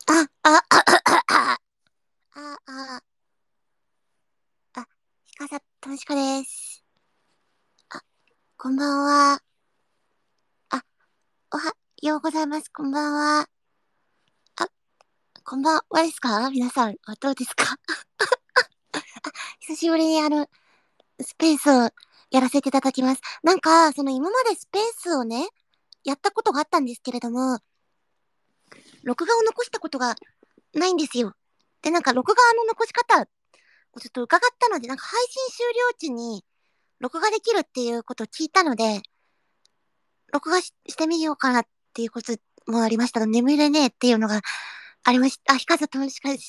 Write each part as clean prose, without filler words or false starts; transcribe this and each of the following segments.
あ、あ、あ、あ、あ、あ、あ、あ、ひかさともしかです。あ、こんばんは。あ、おはようございます。こんばんは。あ、こんばんはですか皆さん、どうですか？久しぶりにスペースをやらせていただきます。なんか、今までスペースをね、やったことがあったんですけれども、録画を残したことがないんですよ。で、なんか、録画の残し方をちょっと伺ったので、なんか配信終了時に録画できるっていうことを聞いたので、録画してみようかなっていうこともありましたが、眠れねえっていうのがありました。あ、ひかずともしかです。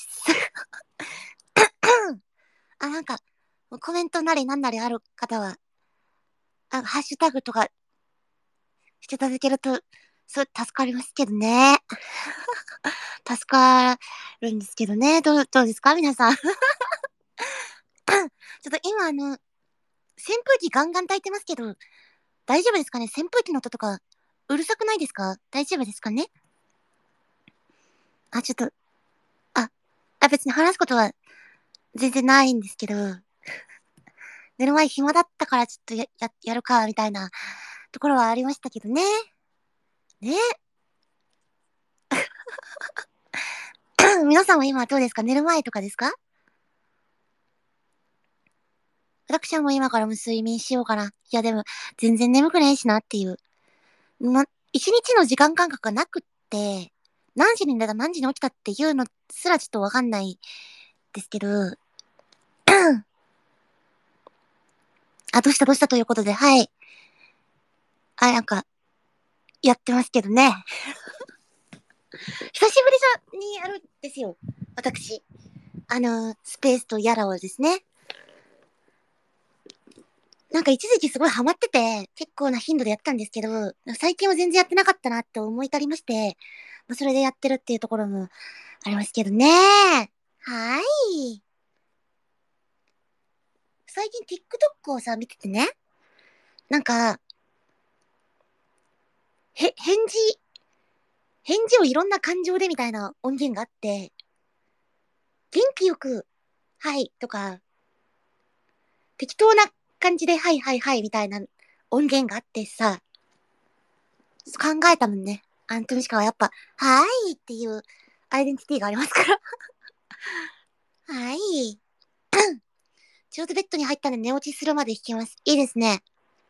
あ、なんか、コメントなりなんなりある方は、ハッシュタグとかしていただけると、そう、助かりますけどね。助かるんですけどね。どうですか皆さん。ちょっと今扇風機ガンガン焚いてますけど、大丈夫ですかね扇風機の音とか、うるさくないですか大丈夫ですかね。あ、ちょっと、あ、別に話すことは全然ないんですけど、寝る前暇だったからちょっとやるか、みたいなところはありましたけどね。ね。皆さんは今どうですか寝る前とかですか？私はもう今からも睡眠しようかな。いやでも、全然眠くねえしなっていう。ま、一日の時間感覚がなくって、何時に寝た何時に起きたっていうのすらちょっとわかんないですけど、あ、どうしたということで、はい。あ、なんか、やってますけどね。久しぶりにやるんですよ。私。スペースとやらをですね。なんか一時期すごいハマってて、結構な頻度でやったんですけど、最近は全然やってなかったなって思い至りまして、それでやってるっていうところもありますけどね。はい。最近 TikTok をさ、見ててね、なんか、へ、返事、返事をいろんな感情でみたいな音源があって、元気よく、はいとか、適当な感じで、はいはいはいみたいな音源があってさ、考えたもんね。アントニシカはやっぱ、はーいっていうアイデンティティがありますから。はい。ちょうどベッドに入ったんで寝落ちするまで弾きます。いいですね。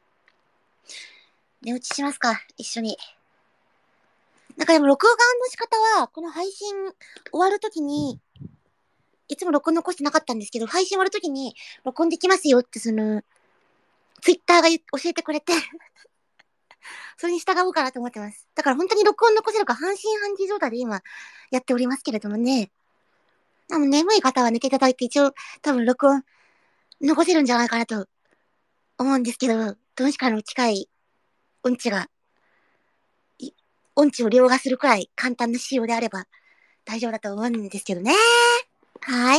寝落ちしますか一緒に。なんかでも録画の仕方は、この配信終わるときに、いつも録音残してなかったんですけど、配信終わるときに録音できますよってツイッターが教えてくれてそれに従おうかなと思ってます。だから本当に録音残せるか半信半疑状態で今やっておりますけれどもね。眠い方は寝ていただいて一応多分録音残せるんじゃないかなと思うんですけど、どうしかの近い音痴が、音痴を凌駕するくらい簡単な仕様であれば大丈夫だと思うんですけどね。はい。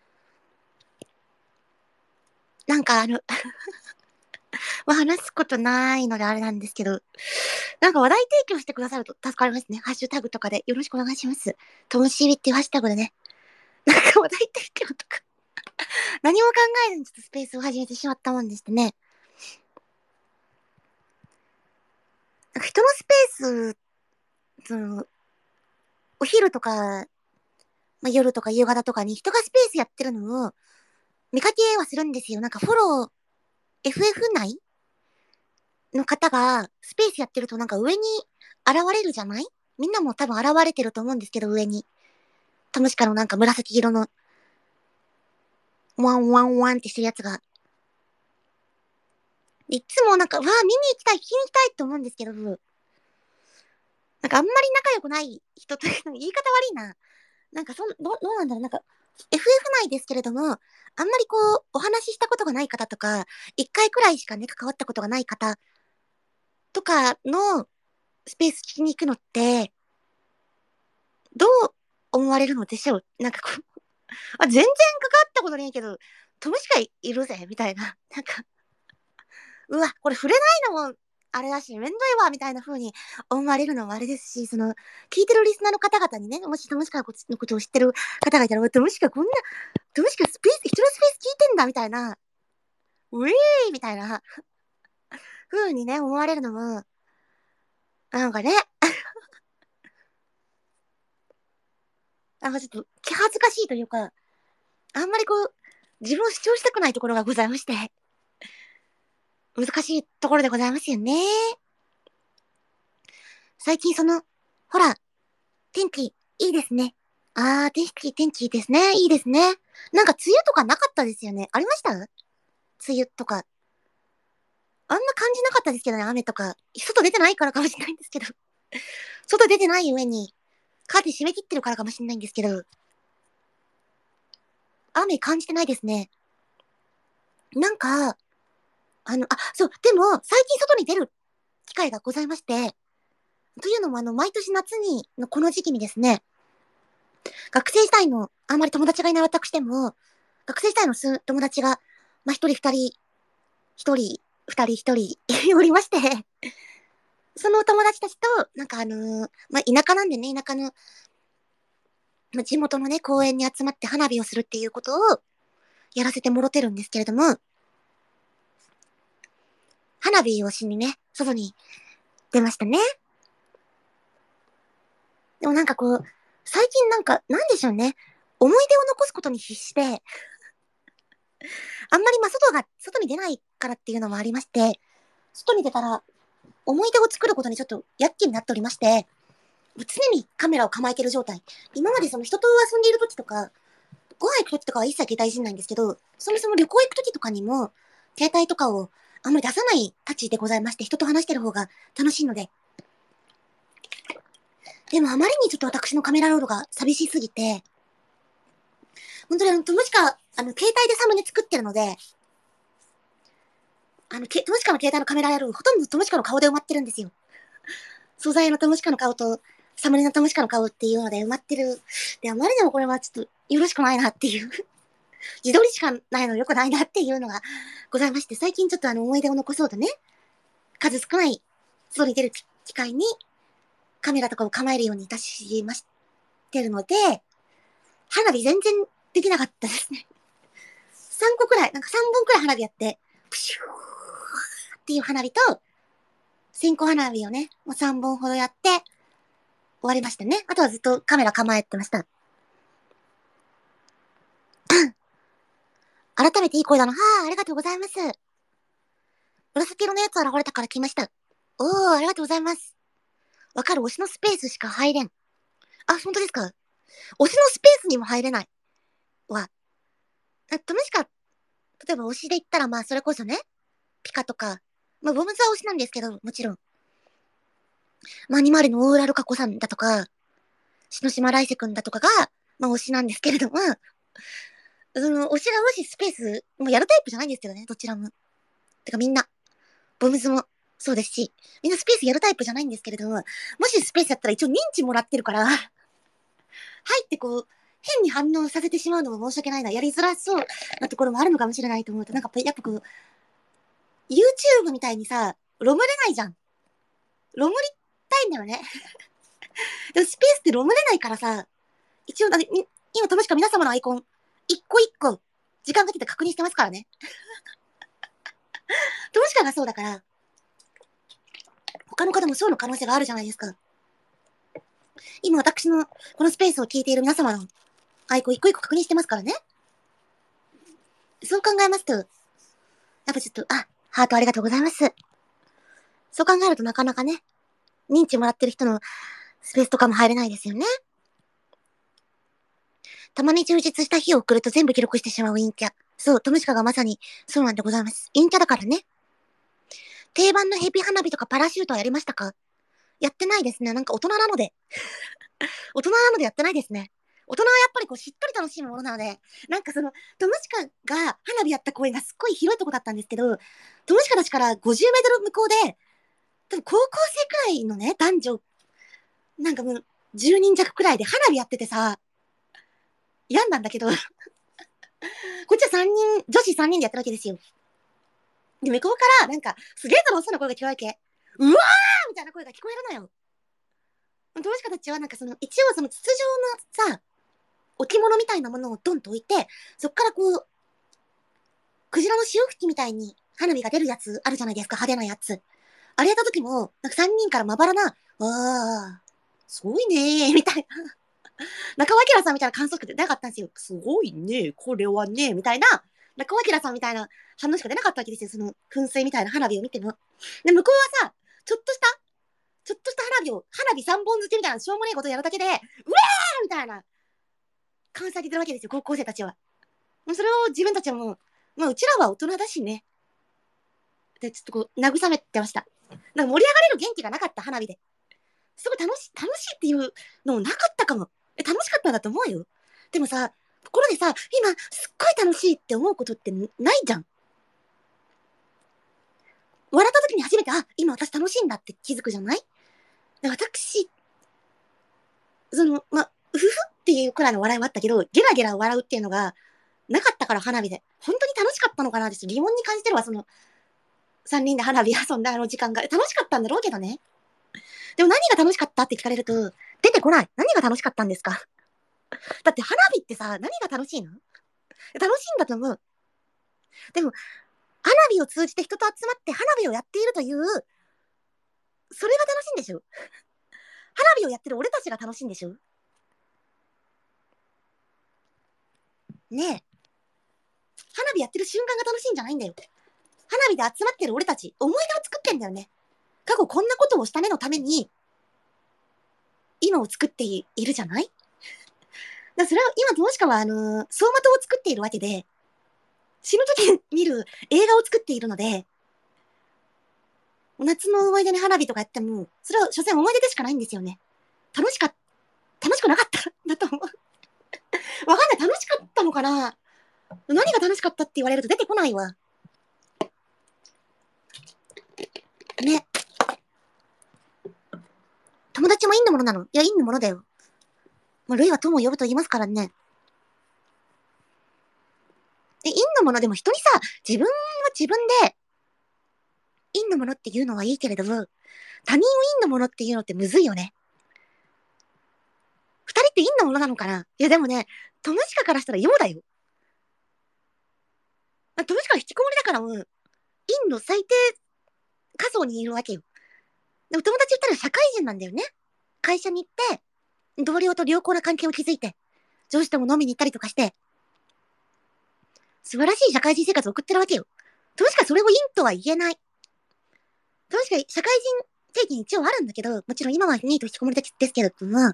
なんか話すことないのであれなんですけど、なんか話題提供してくださると助かりますね。ハッシュタグとかでよろしくお願いします。ともしびっていうハッシュタグでね。なんか話題提供とか何も考えずにちょっとスペースを始めてしまったもんでしてね。なんか人のスペース、お昼とか、夜とか夕方とかに人がスペースやってるのを見かけはするんですよ。なんかフォロー、FF 内の方がスペースやってるとなんか上に現れるじゃない？みんなも多分現れてると思うんですけど、上に。タムシカのなんか紫色のワンワンワンってしてるやつが。いつもなんか、見に行きたい、聞きに行きたいって思うんですけど、なんかあんまり仲良くない人というの、言い方悪いな。なんかどうなんだろう。なんか、FF 内ですけれども、あんまりこう、お話ししたことがない方とか、一回くらいしかね、関わったことがない方とかのスペース聞きに行くのって、どう思われるのでしょうなんかこう、全然関わったことないけど、友しかいるぜ、みたいな。なんか、うわ、これ触れないのもあれだし、めんどいわ、みたいな風に思われるのもあれですし、その、聞いてるリスナーの方々にね、もしトムシカのことを知ってる方がいたら、トムシカこんな、トムシカスペース、人のスペース聞いてんだ、みたいな、ウェーイみたいな風にね、思われるのも、なんかね、なんかちょっと気恥ずかしいというか、あんまりこう、自分を主張したくないところがございまして、難しいところでございますよね。最近ほら、天気、いいですね。天気ですね。いいですね。なんか梅雨とかなかったですよね。ありました梅雨とか。あんま感じなかったですけどね、雨とか。外出てないからかもしれないんですけど。外出てない上に、カーテン閉め切ってるからかもしれないんですけど、雨感じてないですね。なんか、そう、でも、最近外に出る機会がございまして、というのも毎年夏のこの時期にですね、学生時代のあんまり友達がいない私でも、学生時代の友達が、まあ、一人二人、一人、二人一人おりまして、その友達たちと、なんかまあ、田舎なんでね、田舎の、まあ、地元のね、公園に集まって花火をするっていうことをやらせてもろてるんですけれども、花火をしにね、外に出ましたね。でもなんかこう、最近なんか、なんでしょうね。思い出を残すことに必死で、あんまりまあ外に出ないからっていうのもありまして、外に出たら思い出を作ることにちょっと躍起になっておりまして、常にカメラを構えてる状態。今までその人と遊んでいる時とか、ご飯行く時とかは一切携帯いじんないんですけど、そもそも旅行行く時とかにも、携帯とかをあんまり出さないたちでございまして、人と話してる方が楽しいので。でもあまりにちょっと私のカメラロールが寂しすぎて、本当に友近、携帯でサムネ作ってるので、友近の携帯のカメラロール、ほとんど友近の顔で埋まってるんですよ。素材の友近の顔と、サムネの友近の顔っていうので埋まってる。で、あまりにもこれはちょっとよろしくないなっていう自撮りしかないの良くないなっていうのがございまして、最近ちょっと思い出を残そうとね、数少ない外に出る機会にカメラとかを構えるようにいたしましてるので、花火全然できなかったですね。3個くらい、なんか3本くらい花火やって、プシューっていう花火と、線香花火をね、もう3本ほどやって、終わりましたね。あとはずっとカメラ構えてました。改めていい声だな。はあ、ありがとうございます。紫色のやつ現れたから来ました。おー、ありがとうございます。わかる、推しのスペースしか入れん。あ、本当ですか？推しのスペースにも入れない。は、もしか、例えば推しで言ったら、まあ、それこそね、ピカとか、まあ、ボムズは推しなんですけど、もちろん。まあ、アニマルのオーラルカコさんだとか、篠島来世くんだとかが、まあ、推しなんですけれども、その、推しがもしスペース、もうやるタイプじゃないんですけどね、どちらも。てかみんな、ボムズもそうですし、みんなスペースやるタイプじゃないんですけれども、もしスペースやったら一応認知もらってるから、入ってこう、変に反応させてしまうのも申し訳ないな、やりづらそうなところもあるのかもしれないと思うと、なんかやっぱこう、YouTube みたいにさ、ロムれないじゃん。ロムりたいんだよね。でもスペースってロムれないからさ、一応、今、ともしか皆様のアイコン、一個一個、時間かけて確認してますからね。ともしかがそうだから、他の方もそうの可能性があるじゃないですか。今私のこのスペースを聞いている皆様のアイコン一個一個確認してますからね。そう考えますと、やっぱちょっと、ハートありがとうございます。そう考えるとなかなかね、認知もらってる人のスペースとかも入れないですよね。たまに充実した日を送ると全部記録してしまう陰キャ。そう、トムシカがまさにそうなんでございます。陰キャだからね。定番のヘビ花火とかパラシュートはやりましたか？やってないですね。なんか大人なので。大人なのでやってないですね。大人はやっぱりこうしっとり楽しむものなので、なんかトムシカが花火やった公園がすっごい広いとこだったんですけど、トムシカたちから50メートル向こうで、多分高校生くらいのね、男女、なんかもう10人弱くらいで花火やっててさ、病んだんだけど、こっちは3人、女子3人でやってるわけですよ。で、向こうから、なんか、すげえ楽しそうな声が聞こえるわけ。 うわーみたいな声が聞こえるのよ。投資家たちはなんか一応その筒状のさ、置物みたいなものをドンと置いて、そっからこう、クジラの潮吹きみたいに花火が出るやつあるじゃないですか、派手なやつ。あれやった時も、なんか3人からまばらな、すごいねー、みたいな。中尾明さんみたいな感想しか出なかったんですよ。すごいね、これはね、みたいな。中尾明さんみたいな反応しか出なかったわけですよ。その噴水みたいな花火を見ても。で、向こうはさ、ちょっとした花火3本付けみたいなしょうもないことをやるだけで、うわーみたいな、感謝してるわけですよ、高校生たちは。それを自分たちはもう、まあ、うちらは大人だしね。で、ちょっとこう、慰めてました。なんか盛り上がれる元気がなかった花火で。すごい楽しいっていうのもなかったかも。楽しかったんだと思うよ。でもさ、ところでさ、今、すっごい楽しいって思うことってないじゃん。笑った時に初めて、今私楽しいんだって気づくじゃない？で私、うふふっていうくらいの笑いはあったけど、ゲラゲラ笑うっていうのがなかったから花火で。本当に楽しかったのかなって疑問に感じてるわ、3人で花火遊んだ時間が。楽しかったんだろうけどね。でも何が楽しかったって聞かれると、出てこない。何が楽しかったんですか？だって花火ってさ、何が楽しいの？楽しいんだと思う。でも、花火を通じて人と集まって花火をやっているという、それが楽しいんでしょ？花火をやってる俺たちが楽しいんでしょ？ねえ。花火やってる瞬間が楽しいんじゃないんだよ。花火で集まってる俺たち、思い出を作ってんだよね。過去こんなことをしたねのために、今を作っているじゃない？それは今、もしかは、走馬灯を作っているわけで、死ぬ時に見る映画を作っているので、夏の思い出に花火とかやっても、それは所詮思い出でしかないんですよね。楽しくなかっただと思う。わかんない。楽しかったのかな？何が楽しかったって言われると出てこないわ。ね。友達も陰のものなの？いや、陰のものだよ。類は友を呼ぶと言いますからね。陰のものでも人にさ、自分は自分で、陰のものって言うのはいいけれども、他人を陰のものって言うのってむずいよね。二人って陰のものなのかな？いやでもね、トムシカからしたら陽だよ。トムシカは引きこもりだからもう、陰の最低仮想にいるわけよ。でも友達言ったら社会人なんだよね。会社に行って、同僚と良好な関係を築いて、上司とも飲みに行ったりとかして、素晴らしい社会人生活を送ってるわけよ。トムシカそれを陰とは言えない。トムシカ社会人経験一応あるんだけど、もちろん今はニート引きこもりですけれども、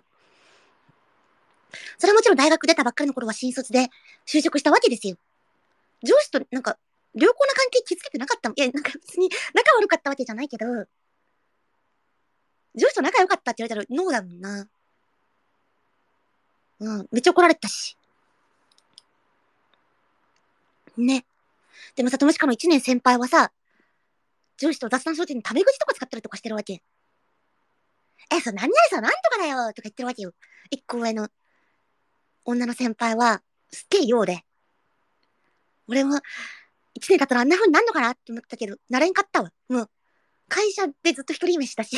それはもちろん大学出たばっかりの頃は新卒で就職したわけですよ。上司となんか、良好な関係築けてなかったもん。いや、なんか別に仲悪かったわけじゃないけど、上司と仲良かったって言われたらノーだもんな。めっちゃ怒られたし。ね。でもさ、トムシカの1年先輩はさ、上司と雑談商店にタメ口とか使ったりとかしてるわけ。何々さ、なんとかだよとか言ってるわけよ。一個上の女の先輩は、すっげえようで。俺も、1年経ったらあんな風になんのかなって思ったけど、なれんかったわ。もう、会社でずっと一人飯だし。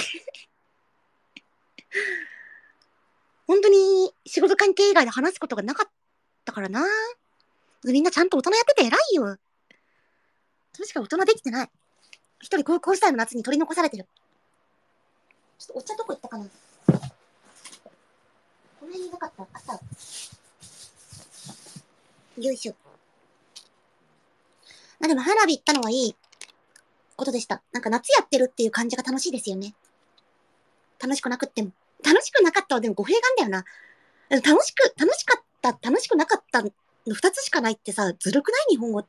本当に仕事関係以外で話すことがなかったからな。みんなちゃんと大人やってて偉いよ。確か大人できてない。一人高校時代の夏に取り残されてる。ちょっとお茶どこ行ったかな？この辺になかった。あった。よいしょ。でも花火行ったのはいいことでした。なんか夏やってるっていう感じが楽しいですよね。楽しくなくっても。楽しくなかったはでも語弊があんだよな。楽しかった、楽しくなかったの二つしかないってさ、ずるくない？日本語って。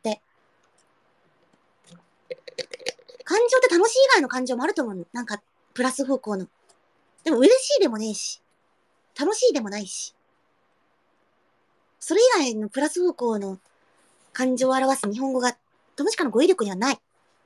感情って楽しい以外の感情もあると思うの。なんか、プラス方向の。でも嬉しいでもねえし、楽しいでもないし。それ以外のプラス方向の感情を表す日本語が、トムシカの語彙力にはない。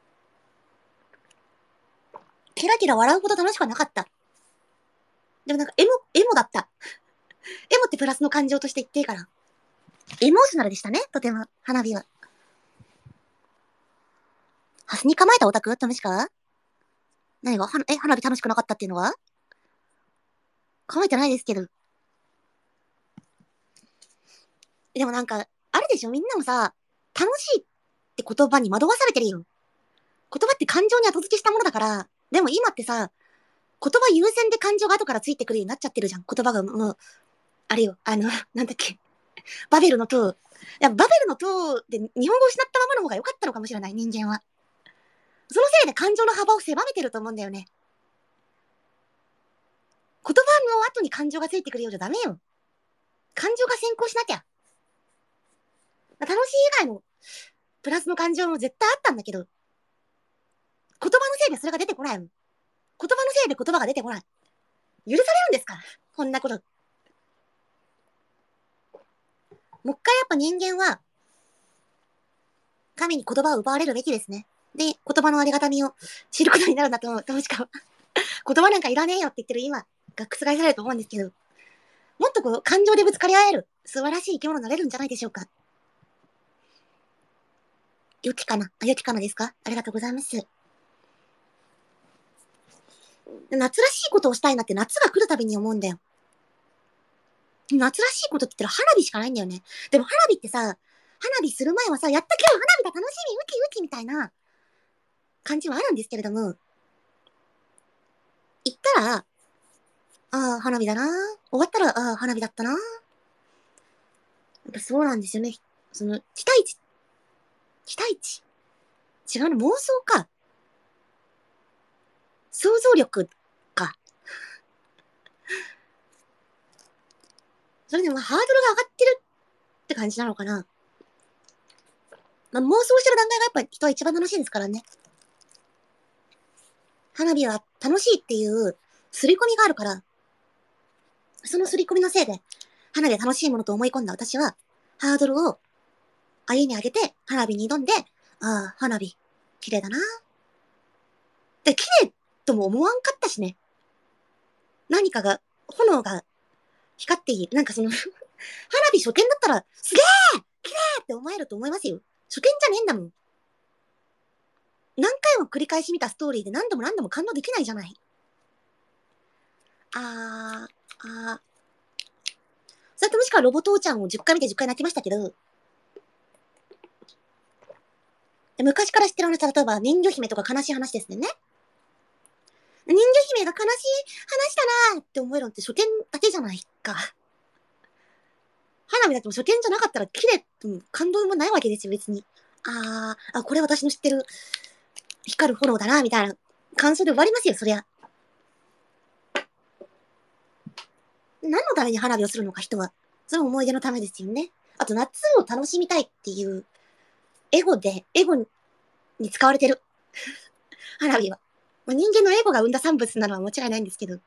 ケラケラ笑うほど楽しくはなかった。でもなんか、エモだった。エモってプラスの感情として言っていいから。エモーショナルでしたね、とても、花火は。ハスに構えたオタクトムシカ何が花火楽しくなかったっていうのは考えてないですけど。でもなんか、あるでしょみんなもさ、楽しいって言葉に惑わされてるよ。言葉って感情に後付けしたものだから、でも今ってさ、言葉優先で感情が後からついてくるようになっちゃってるじゃん。言葉がもう、あれよ、なんだっけ。バベルの塔。いや、バベルの塔で日本語を失ったままの方が良かったのかもしれない、人間は。そのせいで感情の幅を狭めてると思うんだよね。言葉の後に感情がついてくるようじゃダメよ。感情が先行しなきゃ。楽しい以外のプラスの感情も絶対あったんだけど、言葉のせいでそれが出てこないもん。言葉のせいで言葉が出てこない。許されるんですかこんなこと。もう一回やっぱ人間は、神に言葉を奪われるべきですね。で、言葉のありがたみを知ることになるんだと思う。どうしか。言葉なんかいらねえよって言ってる今が覆されると思うんですけど、もっとこう、感情でぶつかり合える、素晴らしい生き物になれるんじゃないでしょうか。よきかなよきかなですかありがとうございます。夏らしいことをしたいなって夏が来るたびに思うんだよ。夏らしいことって言ったら花火しかないんだよね。でも花火ってさ、花火する前はさ、やった今日花火が楽しみ、ウキウキみたいな感じはあるんですけれども、行ったら、ああ、花火だな。終わったら、ああ、花火だったな。やっぱそうなんですよね。その、期待値。違うの、妄想か。想像力か。それでもハードルが上がってるって感じなのかな。まあ、妄想してる段階がやっぱ人は一番楽しいですからね。花火は楽しいっていう刷り込みがあるから、その刷り込みのせいで、花火は楽しいものと思い込んだ私は、ハードルを上に上げて、花火に挑んで、ああ、花火、綺麗だな。で、綺麗とも思わんかったしね。何かが、炎が光っている。なんかその花火初見だったら、すげえ綺麗って思えると思いますよ。初見じゃねえんだもん。何回も繰り返し見たストーリーで何度も何度も感動できないじゃない。それともしくはロボ父ちゃんを10回見て10回泣きましたけど、昔から知ってる話、例えば人魚姫とか悲しい話ですね。人魚姫が悲しい話だなーって思えるのって初見だけじゃないか。花火だっても初見じゃなかったら綺麗と感動もないわけですよ、別に。これ私の知ってる光る炎だな、みたいな感想で終わりますよ、そりゃ。何のために花火をするのか、人は。それも思い出のためですよね。あと、夏を楽しみたいっていうエゴに使われてる。花火は。まあ、人間のエゴが生んだ産物なのは間違いないんですけど。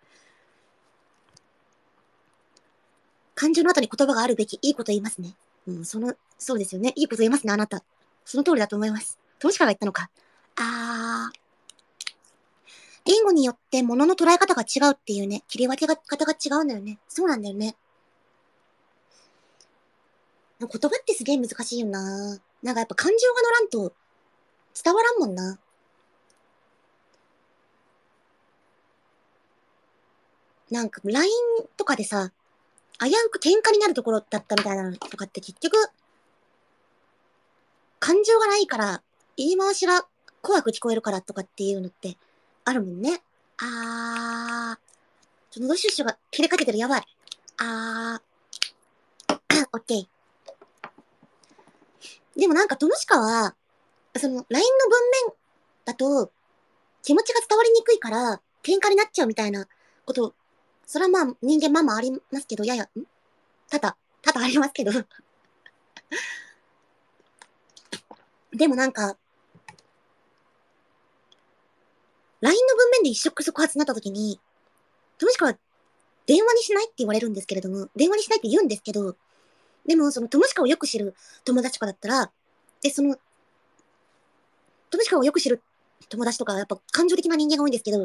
感情の後に言葉があるべき、いいこと言いますね。そうですよね。いいこと言いますね、あなた。その通りだと思います。投資家が言ったのか。言語によって物の捉え方が違うっていうね、切り分け方が違うんだよね。そうなんだよね。言葉ってすげえ難しいよな。なんかやっぱ感情が乗らんと伝わらんもんな。なんか LINE とかでさ、危うく喧嘩になるところだったみたいなのとかって結局、感情がないから、言い回しが怖く聞こえるからとかっていうのってあるもんね。喉シュッシュが切れかけてる、やばい。オッケー。でもなんか、トノシカは、その、LINE の文面だと、気持ちが伝わりにくいから、喧嘩になっちゃうみたいなこと、それはまあ、人間まあまあありますけど、多々ありますけど。でもなんか、LINE の文面で一触即発になった時に、トノシカは電話にしないって言われるんですけれども、電話にしないって言うんですけど、でもそのトノシカをよく知る友達とかだったら、その、トノシカをよく知る友達とか、やっぱ感情的な人間が多いんですけど、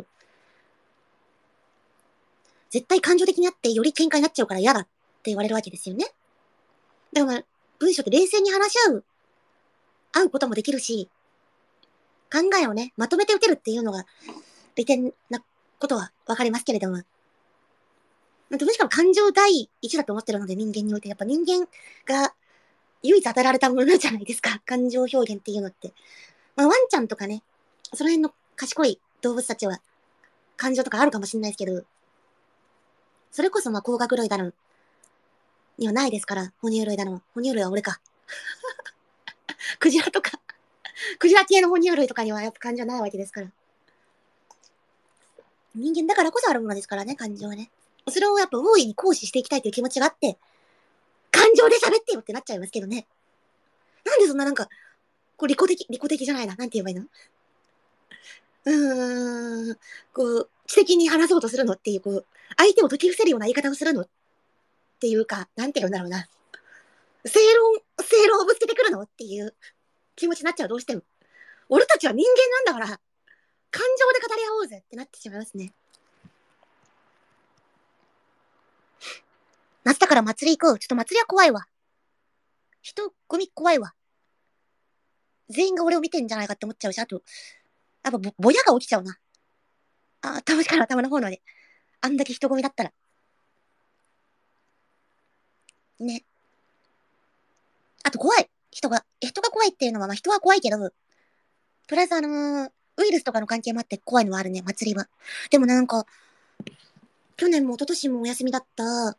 絶対感情的になってより喧嘩になっちゃうから嫌だって言われるわけですよね。だから、文章って冷静に話し合うこともできるし、考えをね、まとめて打てるっていうのが利点なことはわかりますけれども。どうしかも感情第一だと思ってるので、人間において。やっぱ人間が唯一与えられたものじゃないですか。感情表現っていうのって。ワンちゃんとかね、その辺の賢い動物たちは感情とかあるかもしれないですけど、それこそ甲殻類だの、にはないですから、哺乳類だの。哺乳類は俺か。クジラとか、クジラ系の哺乳類とかにはやっぱ感情ないわけですから。人間だからこそあるものですからね、感情はね。それをやっぱ大いに行使していきたいという気持ちがあって、感情で喋ってよってなっちゃいますけどね。なんでそんななんか、利己的じゃないな。なんて言えばいいの？知的に話そうとするのっていう、相手を解き伏せるような言い方をするのっていうか、なんて言うんだろうな。正論をぶつけてくるのっていう気持ちになっちゃう、どうしても。俺たちは人間なんだから、感情で語り合おうぜってなってしまいますね。夏だから祭り行こう。ちょっと祭りは怖いわ。人混み怖いわ。全員が俺を見てんじゃないかって思っちゃうし、あと、やっぱぼやが起きちゃうな。頭から頭の方ので。あんだけ人混みだったら。ね。あと怖い。人が怖いっていうのは、人は怖いけど、プラスウイルスとかの関係もあって怖いのはあるね、祭りは。でもなんか、去年も一昨年もお休みだった、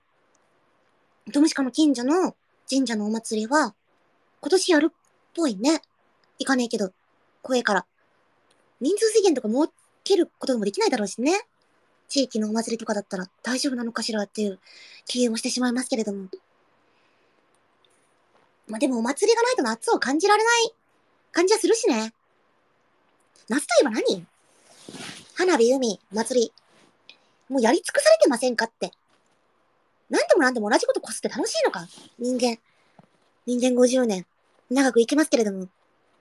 トムシカの近所の神社のお祭りは、今年やるっぽいね。行かねえけど、怖えから。人数制限とか設けることもできないだろうしね。地域のお祭りとかだったら大丈夫なのかしらっていう気もしてしまいますけれども。でもお祭りがないと夏を感じられない感じはするしね。夏といえば何？花火、海、祭り。もうやり尽くされてませんかって。何でも同じことこすって楽しいのか？人間50年。長く生きますけれども。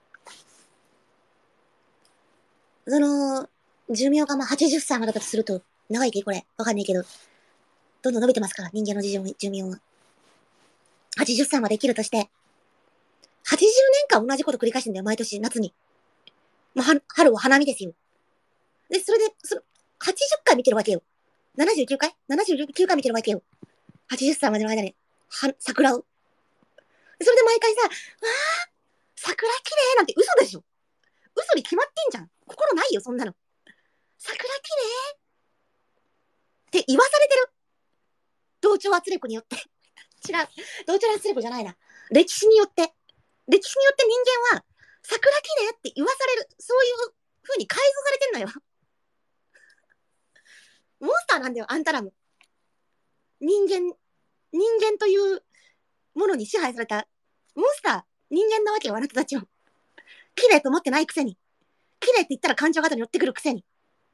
寿命が80歳までだとすると、長いっけこれ。わかんないけど。どんどん伸びてますから、人間の寿命は。80歳まで生きるとして、80年間同じこと繰り返してんだよ、毎年、夏に。春は花見ですよ。で、それで、80回見てるわけよ。79回 ?79 回見てるわけよ。80歳までの間に、桜を。それで毎回さ、桜綺麗なんて嘘でしょ。嘘に決まってんじゃん。心ないよ、そんなの。桜綺麗って言わされてる。同調圧力によって。違う。同調圧力じゃないな。歴史によって人間は、桜綺麗って言わされる。そういう風に改造されてんのよ。モンスターなんだよ、あんたらも。人間というものに支配された、モンスター、人間なわけよ、あなたたちも。綺麗と思ってないくせに。綺麗って言ったら感情型に寄ってくるくせに。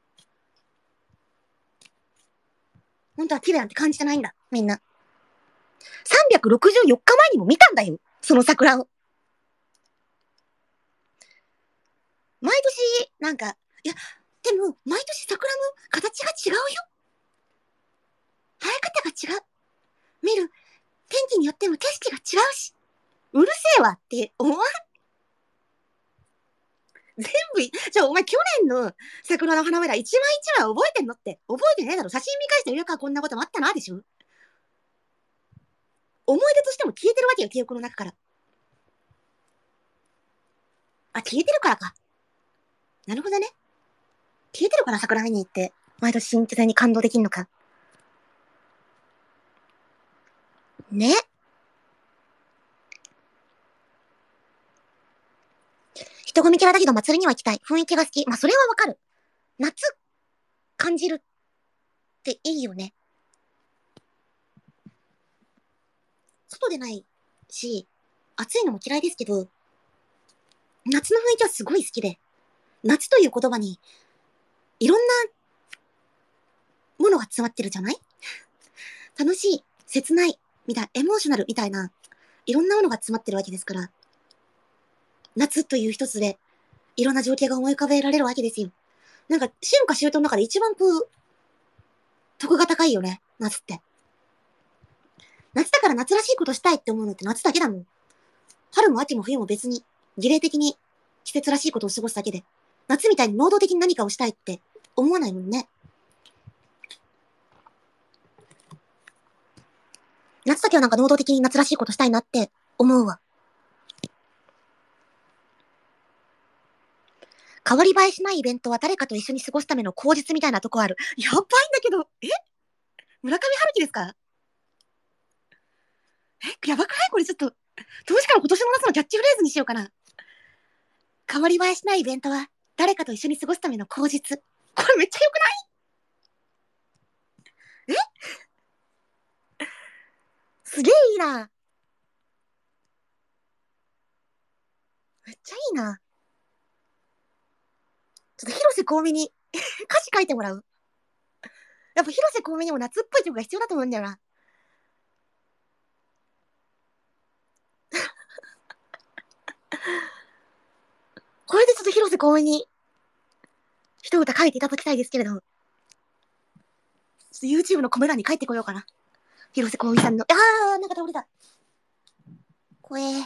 本当は綺麗なんて感じてないんだ、みんな。364日前にも見たんだよ、その桜を。毎年、いや、でも、毎年桜の形が違うよ。生え方が違う。見る天気によっても景色が違うし。うるせえわって思わん？全部、お前去年の桜の花びら一枚一枚覚えてんのって。覚えてねえだろ。写真見返してみるか、こんなこともあったな、でしょ。思い出としても消えてるわけよ、記憶の中から。消えてるからか。なるほどね。消えてるから桜見に行って、毎年新鮮に感動できんのか。ね。人混み嫌いだけど祭りには行きたい。雰囲気が好き。それはわかる。夏、感じるっていいよね。外でないし、暑いのも嫌いですけど、夏の雰囲気はすごい好きで、夏という言葉に、いろんなものが詰まってるじゃない？楽しい、切ない、エモーショナルみたいな、いろんなものが詰まってるわけですから、夏という一つで、いろんな情景が思い浮かべられるわけですよ。春夏秋冬の中で一番得が高いよね、夏って。夏だから夏らしいことしたいって思うのって夏だけだもん。春も秋も冬も別に、儀礼的に季節らしいことを過ごすだけで、夏みたいに能動的に何かをしたいって思わないもんね。夏だけはなんか能動的に夏らしいことしたいなって思うわ。変わり映えしないイベントは誰かと一緒に過ごすための口実みたいなとこある。やばいんだけど。村上春樹ですか？やばくない？これちょっと、投資家の今年の夏のキャッチフレーズにしようかな。変わり映えしないイベントは誰かと一緒に過ごすための口実。これめっちゃ良くない？すげえいいな。めっちゃいいな。ちょっと広瀬香美に歌詞書いてもらう。やっぱ広瀬香美にも夏っぽい曲が必要だと思うんだよな。これでちょっと広瀬香美に一歌書いていただきたいですけれど、ちょっと YouTube のコメ欄に書いてこようかな。広瀬香美さんの。なんか倒れた。怖え。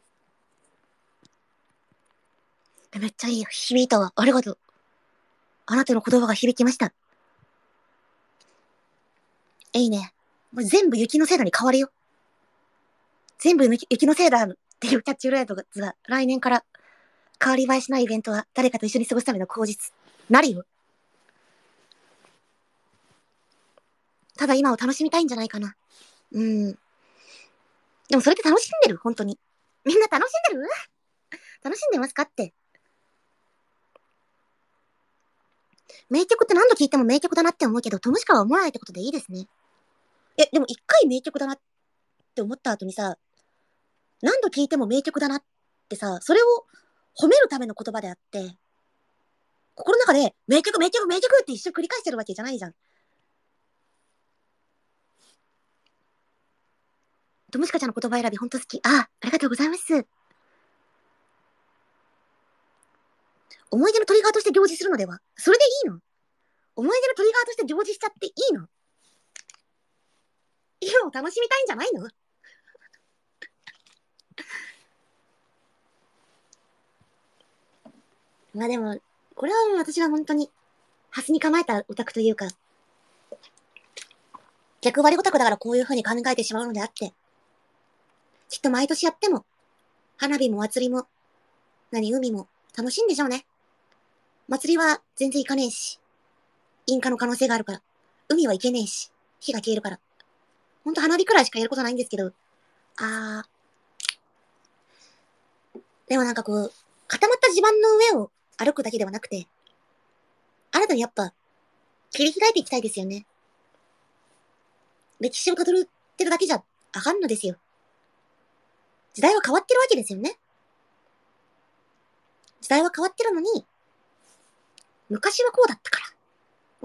めっちゃいい。響いたわ。ありがとう。あなたの言葉が響きました。いいね。もう全部雪のせいだに変わるよ。全部雪のせいだっていうキャッチフレーズが来年から変わり映えしないイベントは誰かと一緒に過ごすための口実。なるよ。ただ今を楽しみたいんじゃないかな。うん。でもそれって楽しんでる？本当に。みんな楽しんでる？楽しんでますかって。名曲って何度聴いても名曲だなって思うけど、トムしかは思わないってことでいいですね。でも一回名曲だなって思った後にさ、何度聴いても名曲だなってさ、それを褒めるための言葉であって、心の中で名曲名曲名曲って一生繰り返してるわけじゃないじゃん。ともしかちゃんの言葉選びほんと好き。ありがとうございます。思い出のトリガーとして行事するのでは？それでいいの？思い出のトリガーとして行事しちゃっていいの？今を楽しみたいんじゃないの？まあでも、これは私は本当に、ハスに構えたオタクというか、逆割りオタクだからこういう風に考えてしまうのであって、きっと毎年やっても、花火も祭りも、海も楽しいんでしょうね。祭りは全然行かねえし、引火の可能性があるから、海は行けねえし、火が消えるから。ほんと花火くらいしかやることないんですけど、でもなんかこう、固まった地盤の上を歩くだけではなくて、新たにやっぱ、切り開いていきたいですよね。歴史を辿ってるだけじゃあかんのですよ。時代は変わってるわけですよね。時代は変わってるのに、昔はこうだったから、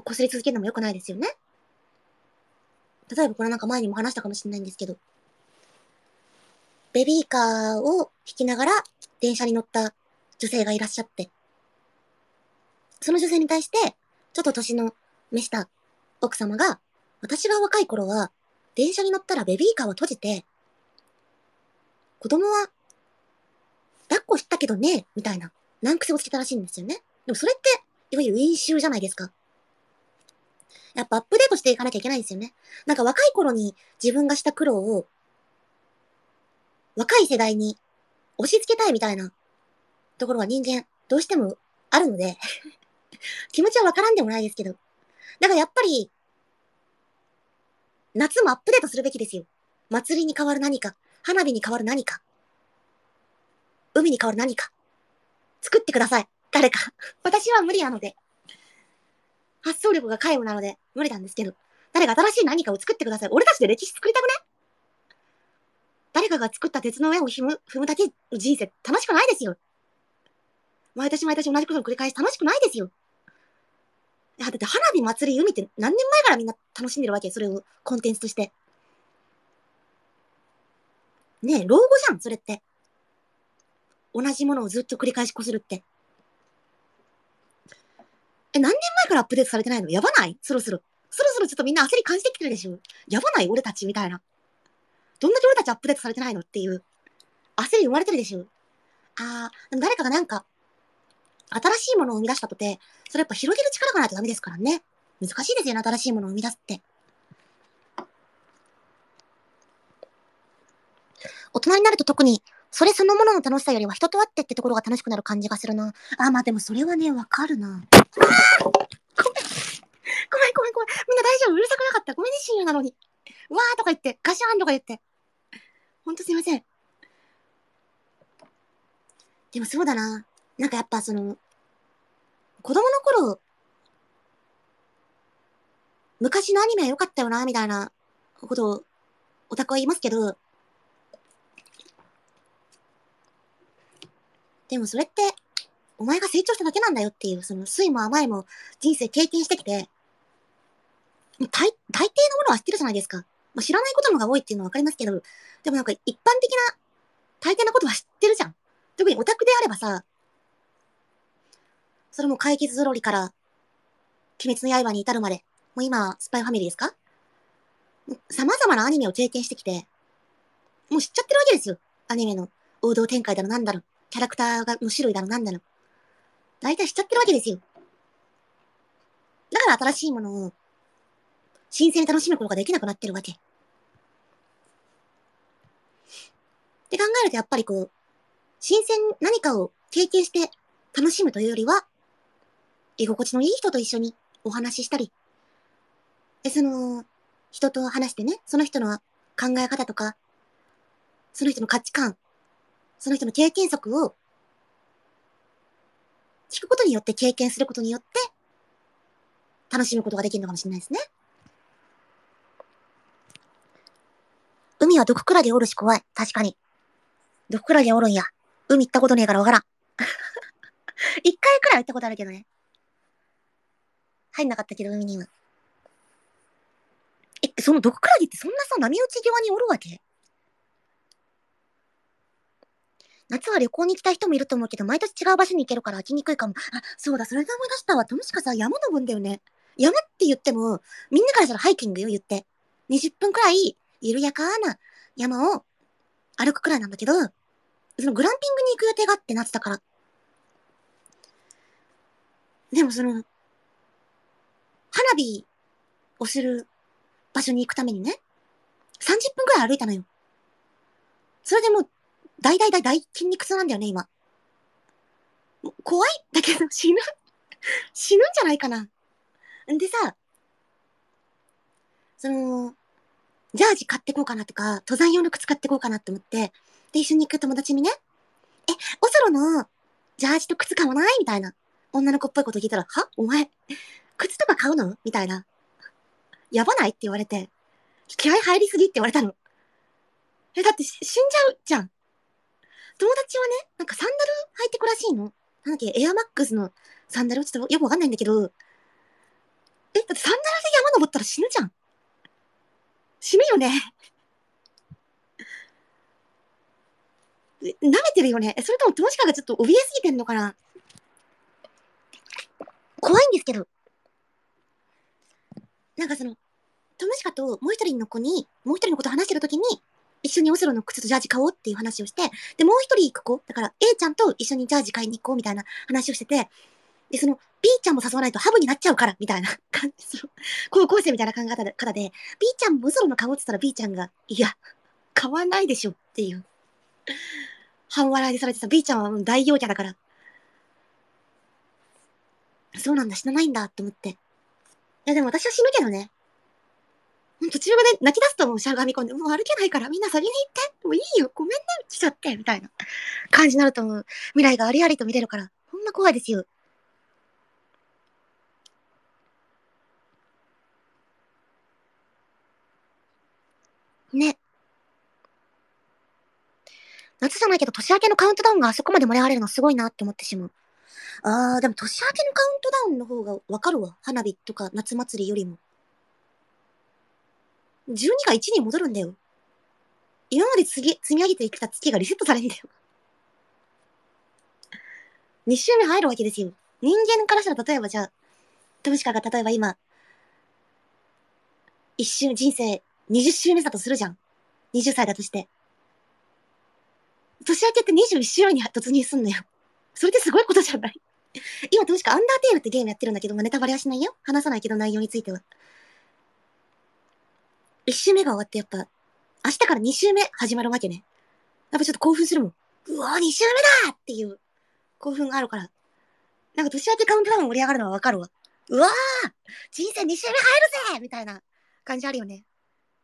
擦り続けるのも良くないですよね。例えばこれなんか前にも話したかもしれないんですけど、ベビーカーを引きながら電車に乗った女性がいらっしゃって、その女性に対して、ちょっと年の召した奥様が、私が若い頃は、電車に乗ったらベビーカーは閉じて、子供は抱っこしたけどね、みたいな難癖をつけたらしいんですよね。でもそれって、いわゆる飲酒じゃないですか。やっぱアップデートしていかなきゃいけないですよね。なんか若い頃に自分がした苦労を、若い世代に押し付けたいみたいなところは人間、どうしてもあるので気持ちはわからんでもないですけど。だからやっぱり、夏もアップデートするべきですよ。祭りに変わる何か、花火に変わる何か、海に変わる何か、作ってください。誰か。私は無理なので。発想力が皆無なので、無理なんですけど。誰か新しい何かを作ってください。俺たちで歴史作りたくね？誰かが作った鉄の上を踏むだけの人生楽しくないですよ。毎年毎年同じことを繰り返し楽しくないですよ。だって花火、祭り、海って何年前からみんな楽しんでるわけ？それをコンテンツとして。ねえ、老後じゃん、それって。同じものをずっと繰り返しこするって。何年前からアップデートされてないの？やばない？そろそろちょっとみんな焦り感じてきてるでしょ？やばない？俺たちみたいな。どんだけ俺たちアップデートされてないのっていう焦り生まれてるでしょ？でも誰かがなんか、 新しいものを生み出したとて、それやっぱ広げる力がないとダメですからね。難しいですよね、新しいものを生み出すって。大人になると特に、それそのものの楽しさよりは人と会ってってところが楽しくなる感じがするな。まあでもそれはね、わかるな。ごめん。みんな大丈夫？うるさくなかった？ごめんね、深夜なのに。わーとか言って、ガシャーンとか言って。ほんとすいません。でもそうだな。なんかやっぱ子供の頃、昔のアニメは良かったよな、みたいなことをオタクは言いますけど、でもそれって、お前が成長しただけなんだよっていう、酸いも甘いも人生経験してきて、大抵のものは知ってるじゃないですか。まあ、知らないことの方が多いっていうのはわかりますけど、でもなんか一般的な大抵のことは知ってるじゃん。特にオタクであればさ、それも解決ぞろりから、鬼滅の刃に至るまで、もう今、スパイファミリーですか？様々なアニメを経験してきて、もう知っちゃってるわけですよ。アニメの王道展開だろなんだろ、キャラクターの種類だろなんだろ。大体知っちゃってるわけですよ。だから新しいものを新鮮に楽しむことができなくなってるわけ。って考えるとやっぱり新鮮何かを経験して楽しむというよりは、居心地のいい人と一緒にお話ししたり、で、人と話してね、その人の考え方とか、その人の価値観、その人の経験則を聞くことによって経験することによって楽しむことができるのかもしれないですね。海は毒クラゲおるし怖い。確かに。毒クラゲおるんや。海行ったことねえからわからん。一回くらい行ったことあるけどね。入んなかったけど、海には。その毒クラゲってそんなさ、波打ち際におるわけ？夏は旅行に行きたい人もいると思うけど、毎年違う場所に行けるから飽きにくいかも。そうだ、それで思い出したわ。ともしかさ、山登んだよね。山って言っても、みんなからしたらハイキングよ、言って。20分くらい、緩やかな山を歩くくらいなんだけど、そのグランピングに行く予定があって夏だから。でも花火をする場所に行くためにね、30分くらい歩いたのよ。それでもう、大筋肉痛なんだよね、今。怖いだけど死ぬんじゃないかな。んでさ、ジャージ買ってこうかなとか、登山用の靴買ってこうかなって思って、で、一緒に行く友達にね、オスロのジャージと靴買わないみたいな。女の子っぽいこと聞いたら、お前、靴とか買うのみたいな。やばないって言われて、気合入りすぎって言われたの。だって死んじゃうじゃん。友達はね、なんかサンダル履いてくらしいの。なんだっけ、エアマックスのサンダルちょっとよくわかんないんだけど、だってサンダルで山登ったら死ぬじゃん。死ぬよね。舐めてるよね。それとも友近がちょっと怯えすぎてんのかな？怖いんですけど。なんか友近ともう一人の子に、もう一人の子と話してるときに、一緒にオセロの靴とジャージ買おうっていう話をして、で、もう一人行く子、だから A ちゃんと一緒にジャージ買いに行こうみたいな話をしてて、で、B ちゃんも誘わないとハブになっちゃうから、みたいな感じ、高校生みたいな考え方で、B ちゃんもオセロの買おうって言ったら B ちゃんが、いや、買わないでしょっていう、半笑いでされてた B ちゃんはもう大陽キャだから、そうなんだ、死なないんだって思って。いや、でも私は死ぬけどね。途中まで泣き出すともうしゃがみ込んで、もう歩けないからみんな先に行って。もういいよ、ごめんね、来ちゃって、みたいな感じになると思う。未来がありありと見れるから、ほんま怖いですよ。ね。夏じゃないけど年明けのカウントダウンがあそこまで盛り上がれるのすごいなって思ってしまう。でも年明けのカウントダウンの方がわかるわ。花火とか夏祭りよりも。12が1に戻るんだよ。今まで積み上げてきた月がリセットされるんだよ。2週目入るわけですよ。人間からしたら例えばじゃあ、トムシカが例えば今、人生20周目だとするじゃん。20歳だとして。年明けって21週目に突入すんのよ。それってすごいことじゃない？ 今確かアンダーテールってゲームやってるんだけど、まあ、ネタバレはしないよ。話さないけど内容については。1周目が終わってやっぱ、明日から2周目始まるわけね。やっぱちょっと興奮するもん。うわー、2周目だーっていう興奮があるから。なんか年明けカウントダウン盛り上がるのはわかるわ。うわー、人生2周目入るぜみたいな感じあるよね。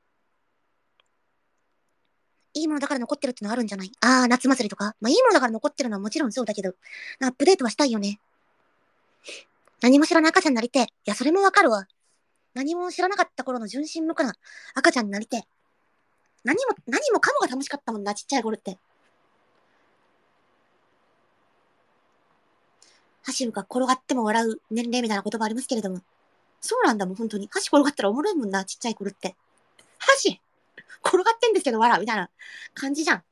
いいものだから残ってるってのあるんじゃない？夏祭りとか。まあ、いいものだから残ってるのはもちろんそうだけど、アップデートはしたいよね。何も知らない赤ちゃんになりて。いや、それもわかるわ。何も知らなかった頃の純真無垢な赤ちゃんになりて。何もかもが楽しかったもんな、ちっちゃい頃って。箸が転がっても笑う年齢みたいな言葉ありますけれども。そうなんだもん、本当に。箸転がったらおもろいもんな、ちっちゃい頃って。箸転がってんですけど笑うみたいな感じじゃん。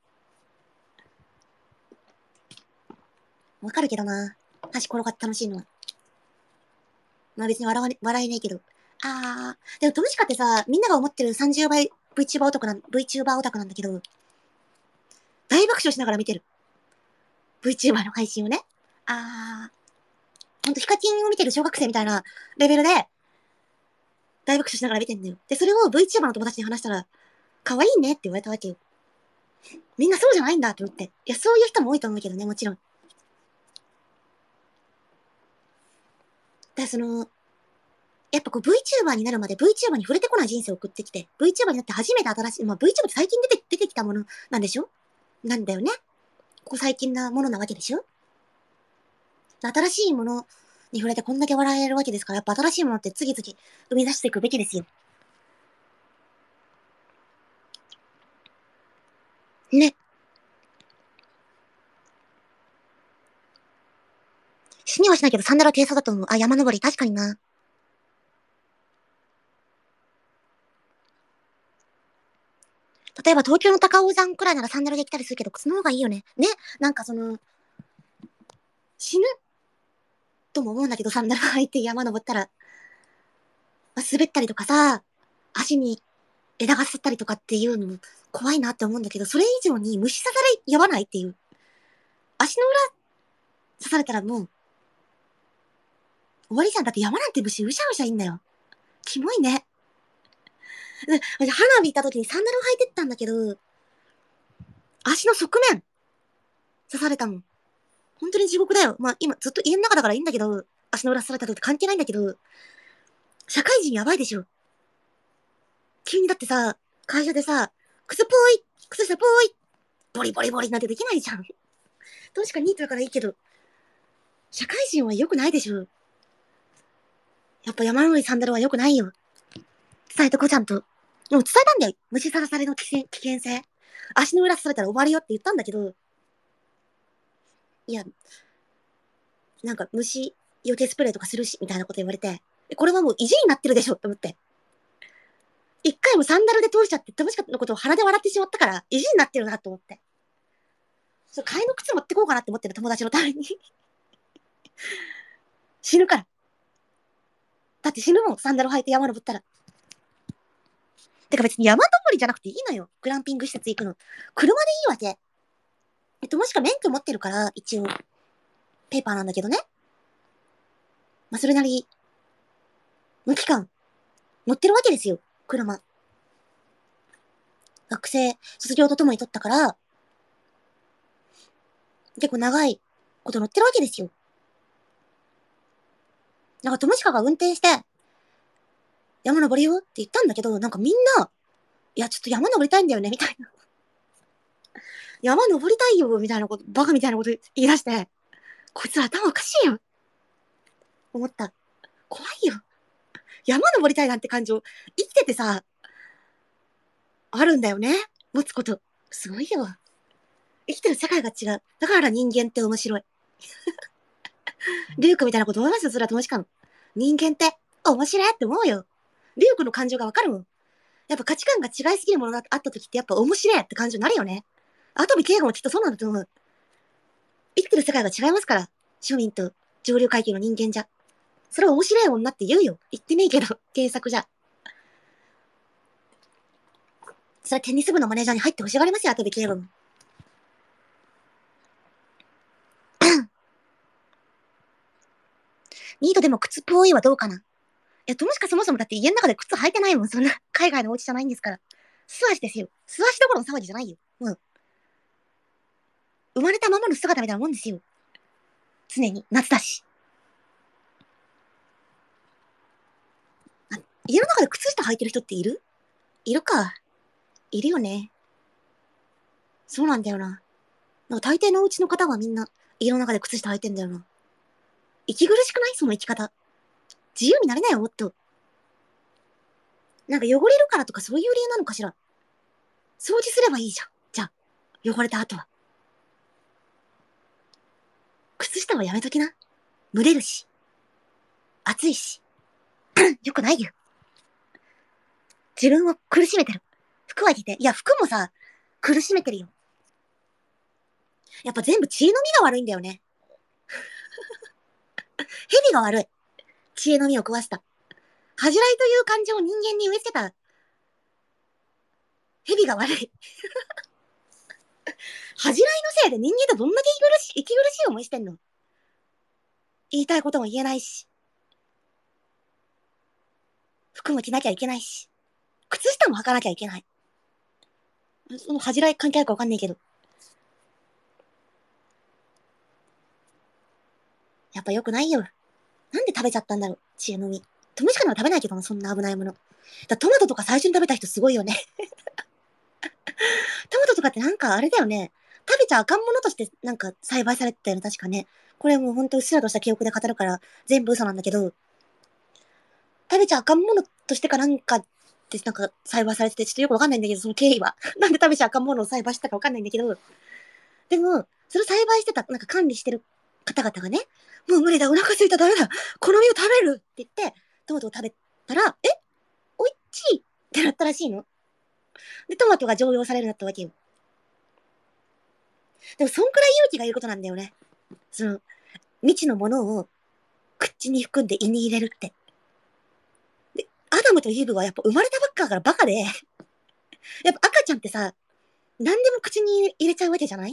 わかるけどな。箸転がって楽しいのは。まあ別に笑えないけど。でもトムシカってさ、みんなが思ってる30倍 VTuber オタクなんだけど、大爆笑しながら見てる。VTuber の配信をね。ほんとヒカキンを見てる小学生みたいなレベルで、大爆笑しながら見てんだよ。で、それを VTuber の友達に話したら、可愛いねって言われたわけよ。みんなそうじゃないんだって思って。いや、そういう人も多いと思うけどね、もちろん。だその、やっぱこう VTuber になるまで VTuber に触れてこない人生を送ってきて、VTuber になって初めて新しい、まあ VTuber って最近出てきたものなんでしょ？なんだよね。ここ最近なものなわけでしょ？新しいものに触れてこんだけ笑えるわけですから、やっぱ新しいものって次々生み出していくべきですよ。ね。死にはしないけどサンダルは軽装だと思う。山登り。確かにな。例えば東京の高尾山くらいならサンダルで行ったりするけど、その方がいいよね。ね。なんか死ぬとも思うんだけど、サンダル履いて山登ったら、滑ったりとかさ、足に枝が吸ったりとかっていうのも怖いなって思うんだけど、それ以上に虫刺されやばないっていう。足の裏刺されたらもう終わりじゃん。だって山なんて虫うしゃうしゃいんだよ。キモいね。で花火行った時にサンダル履いてったんだけど、足の側面刺されたもん。本当に地獄だよ。まあ今ずっと家の中だからいいんだけど、足の裏刺された時関係ないんだけど、社会人やばいでしょ。急にだってさ、会社でさ、靴下ぽーい、ボリボリボリなんてできないじゃん。確かにニートだからいいけど、社会人は良くないでしょ。やっぱ山登りサンダルは良くないよ。伝えとこちゃんと。もう伝えたんだよ。虫さらされの危険性。足の裏刺されたら終わりよって言ったんだけど、いや、なんか虫よけスプレーとかするし、みたいなこと言われて、これはもう意地になってるでしょって思って。一回もサンダルで通しちゃって、楽しかったのことを鼻で笑ってしまったから、意地になってるなと思って。替えの靴持ってこうかなって思ってる友達のために死ぬから。だって死ぬもん、サンダル履いて山登ったら。てか別に山登りじゃなくていいのよ。グランピング施設行くの。車でいいわけ。もしか免許持ってるから、一応、ペーパーなんだけどね。まあ、それなり、無期間、乗ってるわけですよ。車。学生、卒業とともに取ったから、結構長いこと乗ってるわけですよ。なんか、友近が運転して、山登りよって言ったんだけど、なんかみんな、いや、ちょっと山登りたいんだよね、みたいな。山登りたいよ、みたいなこと、バカみたいなこと言い出して、こいつら頭おかしいよ。思った。怖いよ。山登りたいなんて感情、生きててさ、あるんだよね。持つこと。すごいよ。生きてる世界が違う。だから人間って面白い。リュウクみたいなこと思いますよ、それは楽しかの。人間って面白いって思うよ。リュウクの感情がわかるもん。やっぱ価値観が違いすぎるものがあった時ってやっぱ面白いって感情になるよね。アトビ敬吾もきっとそうなんだと思う。生きてる世界が違いますから。庶民と上流階級の人間じゃ。それは面白い女って言うよ。言ってねえけど、原作じゃ。それはテニス部のマネージャーに入ってほしがりますよ、アトビ敬吾も。 ニートでも靴っぽいはどうかな。いや、ともしかそもそもだって家の中で靴履いてないもん。そんな海外のお家じゃないんですから。素足ですよ。素足どころの騒ぎじゃないよ。もう、生まれたままの姿みたいなもんですよ。常に。夏だし。家の中で靴下履いてる人っている？いるか。いるよね。そうなんだよな。なんか大抵のお家の方はみんな家の中で靴下履いてんだよな。息苦しくない？その生き方。自由になれないよ、もっと。なんか汚れるからとかそういう理由なのかしら。掃除すればいいじゃん。じゃあ、汚れた後は。靴下はやめときな。蒸れるし。暑いし。よくないよ。自分を苦しめてる。服は着て。いや、服もさ、苦しめてるよ。やっぱ全部知恵の実が悪いんだよね。蛇が悪い。知恵の実を食わせた。恥じらいという感情を人間に植え付けた。蛇が悪い。恥じらいのせいで人間とどんだけ息苦しい思いしてんの？言いたいことも言えないし。服も着なきゃいけないし。靴下も履かなきゃいけない。その恥じらい関係あるかわかんないけど。やっぱ良くないよ。なんで食べちゃったんだろう、知恵の実。トムシカなら食べないけどな、そんな危ないもの。トマトとか最初に食べた人すごいよね。トマトとかってなんかあれだよね。食べちゃあかんものとしてなんか栽培されてたよね、確かね。これもうほんとうっすらとした記憶で語るから全部嘘なんだけど、食べちゃあかんものとしてかなんかってなんか栽培されててちょっとよくわかんないんだけど、その経緯は。なんで食べちゃあかんものを栽培したかわかんないんだけど、でも、それを栽培してた、なんか管理してる方々がね、もう無理だ、お腹すいた、ダメだ、この実を食べるって言って、トマトを食べたら、おいしいってなったらしいの。で、トマトが常用されるようになったわけよ。でも、そんくらい勇気がいることなんだよね。その、未知のものを口に含んで胃に入れるって。で、アダムとイブはやっぱ生まれたばっかからバカで、やっぱ赤ちゃんってさ、何でも口に入れちゃうわけじゃない？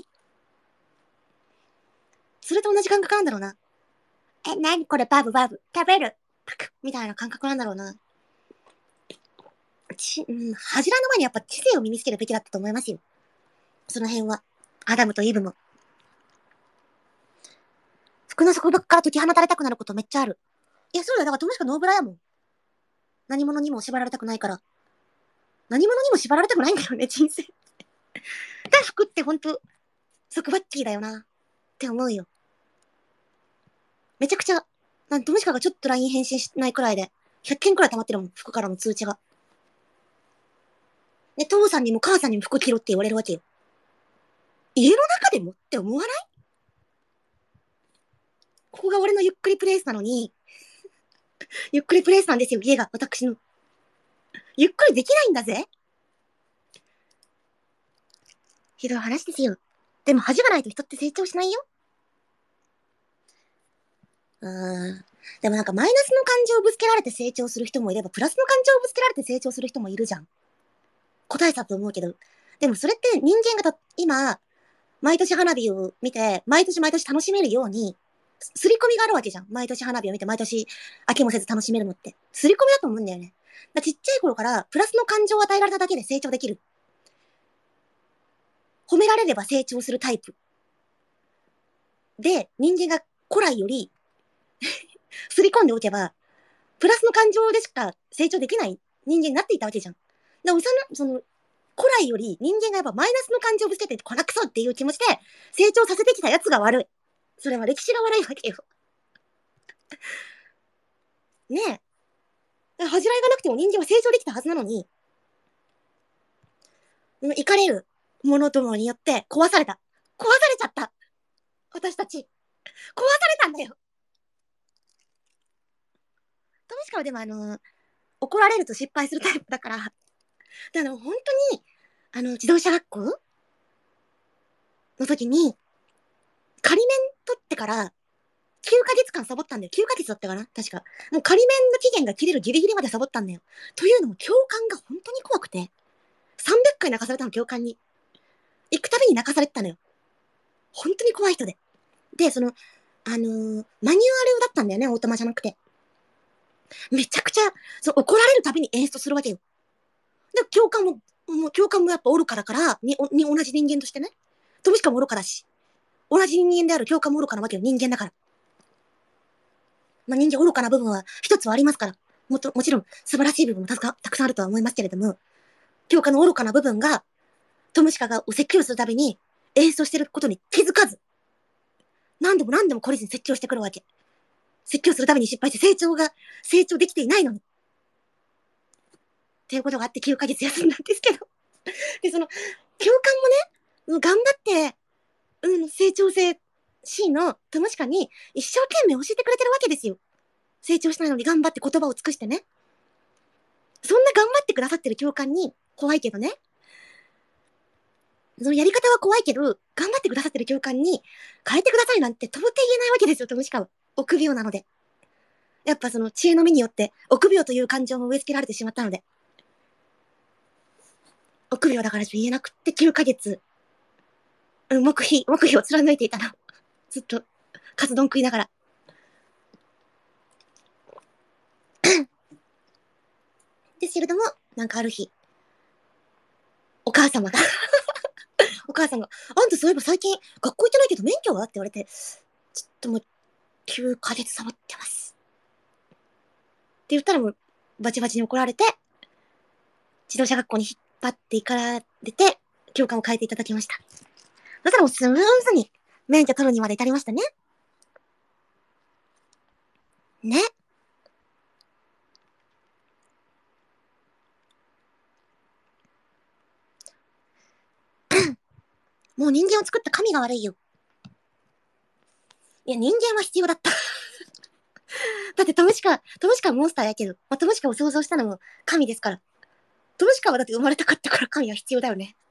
それと同じ感覚なんだろうな。なにこれバブバブ、食べる、パクみたいな感覚なんだろうな。恥じらいの前にやっぱ知性を身につけるべきだったと思いますよ。その辺は。アダムとイブも。服の底から解き放たれたくなることめっちゃある。いや、そうだよ。だから友しかノーブラやもん。何者にも縛られたくないから。何者にも縛られたくないんだよね、人生。だから服ってほんと、束縛キーだよな。って思うよ。めちゃくちゃ、友しかがちょっと LINE 返信しないくらいで、100件くらい溜まってるもん、服からの通知が。で、父さんにも母さんにも服着ろって言われるわけよ。家の中でもって思わない？ここが俺のゆっくりプレイスなのに、ゆっくりプレイスなんですよ、家が、私の。ゆっくりできないんだぜ。ひどい話ですよ。でも恥がないと人って成長しないよ。でもなんかマイナスの感情をぶつけられて成長する人もいれば、プラスの感情をぶつけられて成長する人もいるじゃん。答えだと思うけど。でもそれって人間が今、毎年花火を見て、毎年毎年楽しめるように、刷り込みがあるわけじゃん。毎年花火を見て、毎年飽きもせず楽しめるのって。刷り込みだと思うんだよね。ちっちゃい頃からプラスの感情を与えられただけで成長できる。褒められれば成長するタイプ。で、人間が古来より刷り込んでおけば、プラスの感情でしか成長できない人間になっていたわけじゃん。その、古来より人間がやっぱマイナスの感情をぶつけて、こらくそっていう気持ちで成長させてきたやつが悪い。それは歴史が悪いわけよ。ねえ。恥じらいがなくても人間は成長できたはずなのに、怒れるものどもによって壊された。壊されちゃった。私たち。壊されたんだよ。トミシカはでも怒られると失敗するタイプだから、本当に、自動車学校の時に、仮免取ってから、9ヶ月間サボったんだよ。9ヶ月だったかな確か。もう仮免の期限が切れるギリギリまでサボったんだよ。というのも、教官が本当に怖くて、300回泣かされたの、教官に。行くたびに泣かされてたのよ。本当に怖い人で。で、 マニュアルだったんだよね、オートマじゃなくて。めちゃくちゃ、怒られるたびに演出するわけよ。で、教官もやっぱ愚かだから、同じ人間としてね。トムシカも愚かだし。同じ人間である教官も愚かなわけよ、人間だから。まあ、人間愚かな部分は一つはありますから。もちろん素晴らしい部分もたくさんあるとは思いますけれども、教官の愚かな部分が、トムシカが説教するたびに演奏してることに気づかず、何度も懲りずに説教してくるわけ。説教するたびに失敗して成長できていないのに。っていうことがあって9ヶ月休んだんですけど。で、教官もね、頑張って、成長性 C のトムシカに一生懸命教えてくれてるわけですよ。成長したいのに頑張って言葉を尽くしてね。そんな頑張ってくださってる教官に、怖いけどね。そのやり方は怖いけど、頑張ってくださってる教官に変えてくださいなんて到底言えないわけですよ、トムシカは。臆病なので。やっぱ知恵の目によって臆病という感情も植え付けられてしまったので。臆病だから言えなくって9ヶ月、黙秘を貫いていたの。ずっと、カツ丼食いながら。ですけれども、なんかある日、お母様があんたそういえば最近学校行ってないけど免許はって言われて、ちょっともう9ヶ月サボってます。って言ったらもう、バチバチに怒られて、自動車学校に引っ張っていかれて、教官を変えていただきました。そしたらもうスムーズに免許取るにまで至りましたね。ね。もう人間を作った神が悪いよ。いや、人間は必要だった。だってトムシカはモンスターやけど、トムシカを想像したのも神ですから。トムシカはだって生まれたかったから神は必要だよね。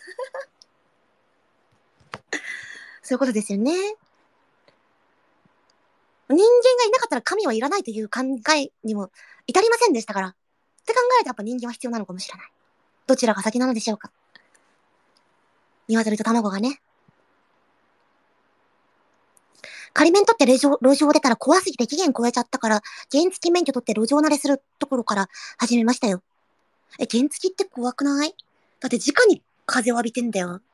そういうことですよね。人間がいなかったら神はいらないという考えにも至りませんでしたから。って考えるとやっぱ人間は必要なのかもしれない。どちらが先なのでしょうか。鶏と卵がね。仮免取って路上出たら怖すぎて期限超えちゃったから、原付免許取って路上慣れするところから始めましたよ。原付って怖くない？だって直に風を浴びてんだよ。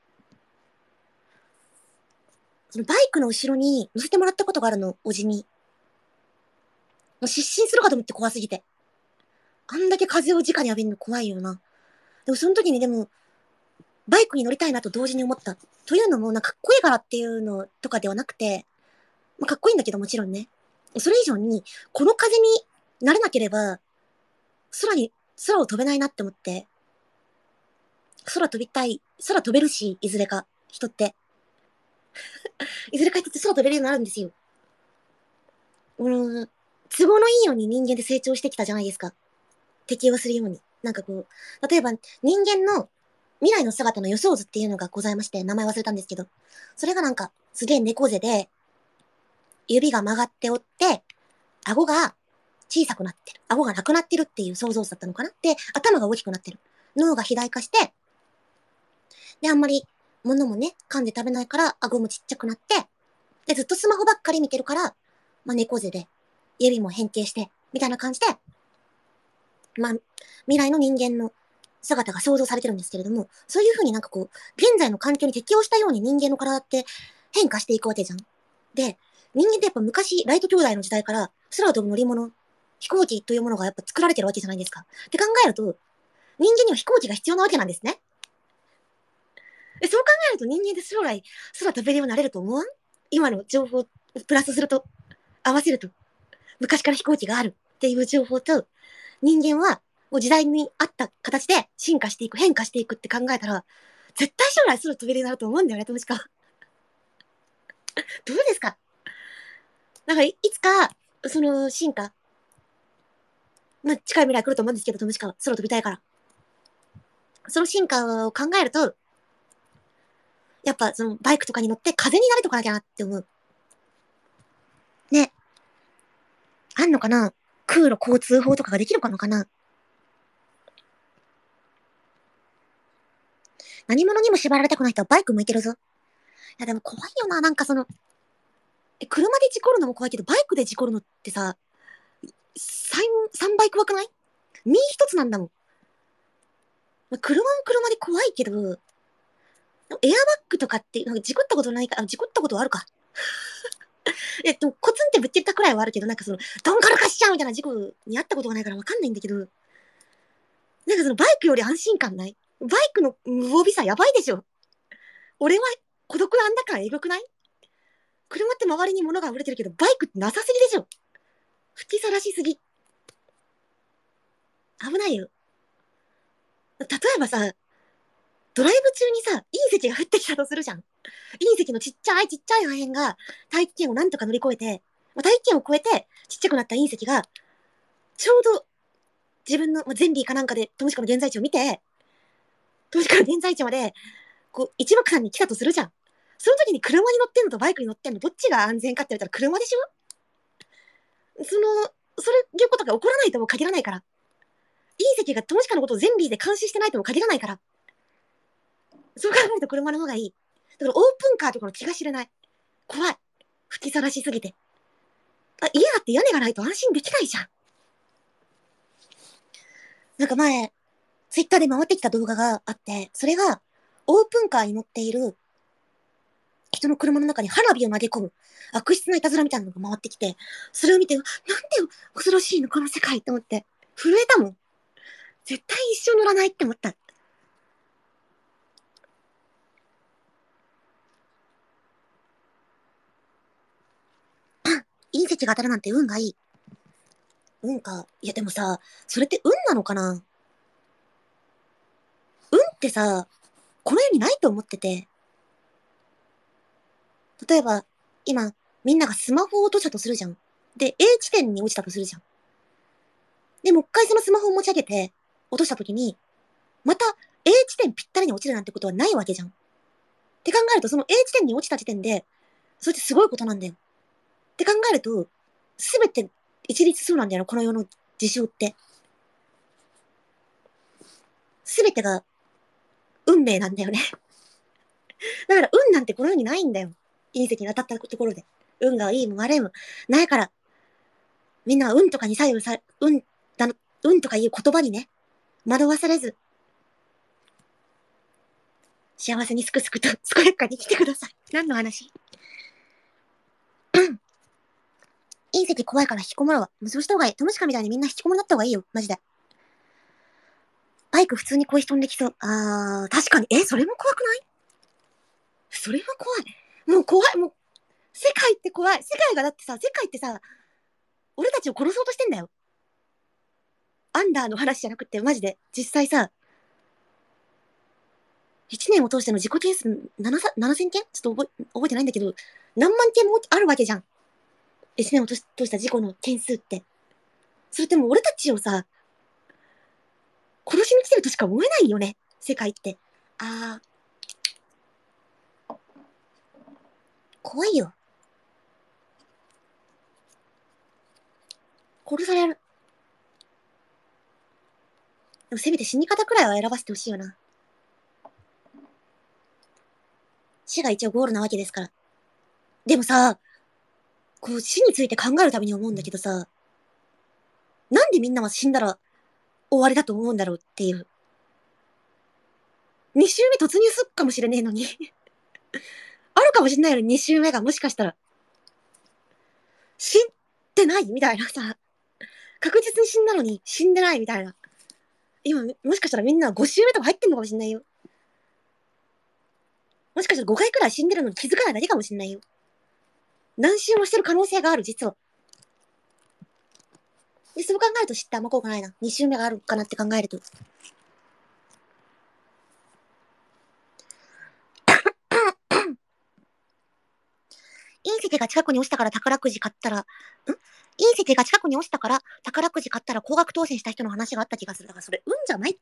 そのバイクの後ろに乗せてもらったことがあるの、おじに。もう失神するかと思って怖すぎて。あんだけ風を直に浴びるの怖いよな。でもその時にでも、バイクに乗りたいなと同時に思った。というのも、なんかかっこいいからっていうのとかではなくて、かっこいいんだけどもちろんね。それ以上に、この風になれなければ、空を飛べないなって思って、空飛びたい、空飛べるし、いずれか、人って。いずれか人って空飛べるようになるんですよ。都合のいいように人間で成長してきたじゃないですか。適応するように。なんかこう、例えば人間の未来の姿の予想図っていうのがございまして、名前忘れたんですけど、それがなんか、すげえ猫背で、指が曲がっておって、顎が小さくなってる。顎がなくなってるっていう想像図だったのかな。で、頭が大きくなってる。脳が肥大化して、で、あんまり物もね、噛んで食べないから、顎もちっちゃくなって、で、ずっとスマホばっかり見てるから、猫背で、指も変形して、みたいな感じで、未来の人間の姿が想像されてるんですけれども、そういう風になんかこう、現在の環境に適応したように人間の体って変化していくわけじゃん。で、人間ってやっぱ昔、ライト兄弟の時代から空を飛ぶ乗り物、飛行機というものがやっぱ作られてるわけじゃないですか。って考えると、人間には飛行機が必要なわけなんですね。で、そう考えると人間で将来空飛べるようになれると思わん？今の情報をプラスすると、合わせると、昔から飛行機があるっていう情報と、人間はもう時代に合った形で進化していく、変化していくって考えたら、絶対将来空飛べるようになると思うんだよね、トムシカ。どうですか？なんかいつか、その進化、近い未来来ると思うんですけど、トムシカは空飛びたいから。その進化を考えると、やっぱそのバイクとかに乗って風に慣れとかなきゃなって思う。ね。あんのかな？空路交通法とかができるのかな？何者にも縛られたくない人はバイク向いてるぞ。いやでも怖いよな、なんか車で事故るのも怖いけど、バイクで事故るのってさ、3倍怖くない？身一つなんだもん。車も車で怖いけど、エアバッグとかって、なんか事故ったことないか、事故ったことはあるか。コツンってぶっちゃったくらいはあるけど、なんかドンカル化しちゃうみたいな事故にあったことがないからわかんないんだけど、なんかバイクより安心感ない？バイクの無防備さやばいでしょ。俺は孤独なんだからえぐくない？車って周りに物が溢れてるけど、バイクってなさすぎでしょ。吹きさらしすぎ。危ないよ。例えばさ、ドライブ中にさ、隕石が降ってきたとするじゃん。隕石のちっちゃい破片が大気圏をなんとか乗り越えて、大気圏を越えてちっちゃくなった隕石が、ちょうど自分のゼンリーかなんかでトムシカの現在地を見て、トムシカの現在地まで、一目散に来たとするじゃん。その時に車に乗ってんのとバイクに乗ってんのどっちが安全かって言われたら車でしょ？それいうことが起こらないとも限らないから。隕石がトムシカのことをゼンリーで監視してないとも限らないから。そう考えると車の方がいい。だからオープンカーとかの気が知れない。怖い。吹きさらしすぎて。家だって屋根がないと安心できないじゃん。なんか前、ツイッターで回ってきた動画があって、それが、オープンカーに乗っている人の車の中に花火を投げ込む悪質ないたずらみたいなのが回ってきて、それを見て、なんて恐ろしいの、この世界って思って、震えたもん。絶対一生乗らないって思った。隕石が当たるなんて運がいい。運か。いやでもさ、それって運なのかな？運ってさ、この世にないと思ってて。例えば、今、みんながスマホを落としたとするじゃん。で、A 地点に落ちたとするじゃん。で、もう一回そのスマホを持ち上げて、落としたときに、また A 地点ぴったりに落ちるなんてことはないわけじゃん。って考えると、その A 地点に落ちた時点で、それってすごいことなんだよ。って考えると、すべて一律そうなんだよな、この世の事象って。すべてが運命なんだよね。だから運なんてこの世にないんだよ。隕石に当たったところで。運がいいも悪いもないから、みんなは運とかに左右さ、運とかいう言葉にね、惑わされず、幸せにすくすくと健やかに生きてください。何の話？隕石怖いから引きこもるわ。そうした方がいい。トムシカみたいにみんな引きこもりになった方がいいよ。マジで。バイク普通に小石飛んできそう。確かに。それも怖くない？それは怖い。もう怖い。もう、世界って怖い。世界がだってさ、世界ってさ、俺たちを殺そうとしてんだよ。アンダーの話じゃなくて、マジで。実際さ、1年を通しての自己件数7000件ちょっと覚えてないんだけど、何万件もあるわけじゃん。1年を通した事故の件数って。それってもう俺たちをさ、殺しに来てるとしか思えないよね。世界って。怖いよ。殺される。でもせめて死に方くらいは選ばせてほしいよな。死が一応ゴールなわけですから。でもさ、死について考えるたびに思うんだけどさ、なんでみんなは死んだら終わりだと思うんだろうっていう。2周目突入すっかもしれねえのにあるかもしれないよね、2周目がもしかしたら。死んでないみたいなさ、確実に死んだのに死んでないみたいな。今、もしかしたらみんな5周目とか入ってんのかもしれないよ。もしかしたら5回くらい死んでるのに気づかないだけかもしれないよ。何周もしてる可能性がある、実は。で、そう考えると知ってあんま効果ないな。2周目があるかなって考えると。隕石が近くに落ちたから宝くじ買ったら、隕石が近くに落ちたから宝くじ買ったら高額当選した人の話があった気がする。だからそれ運じゃないって。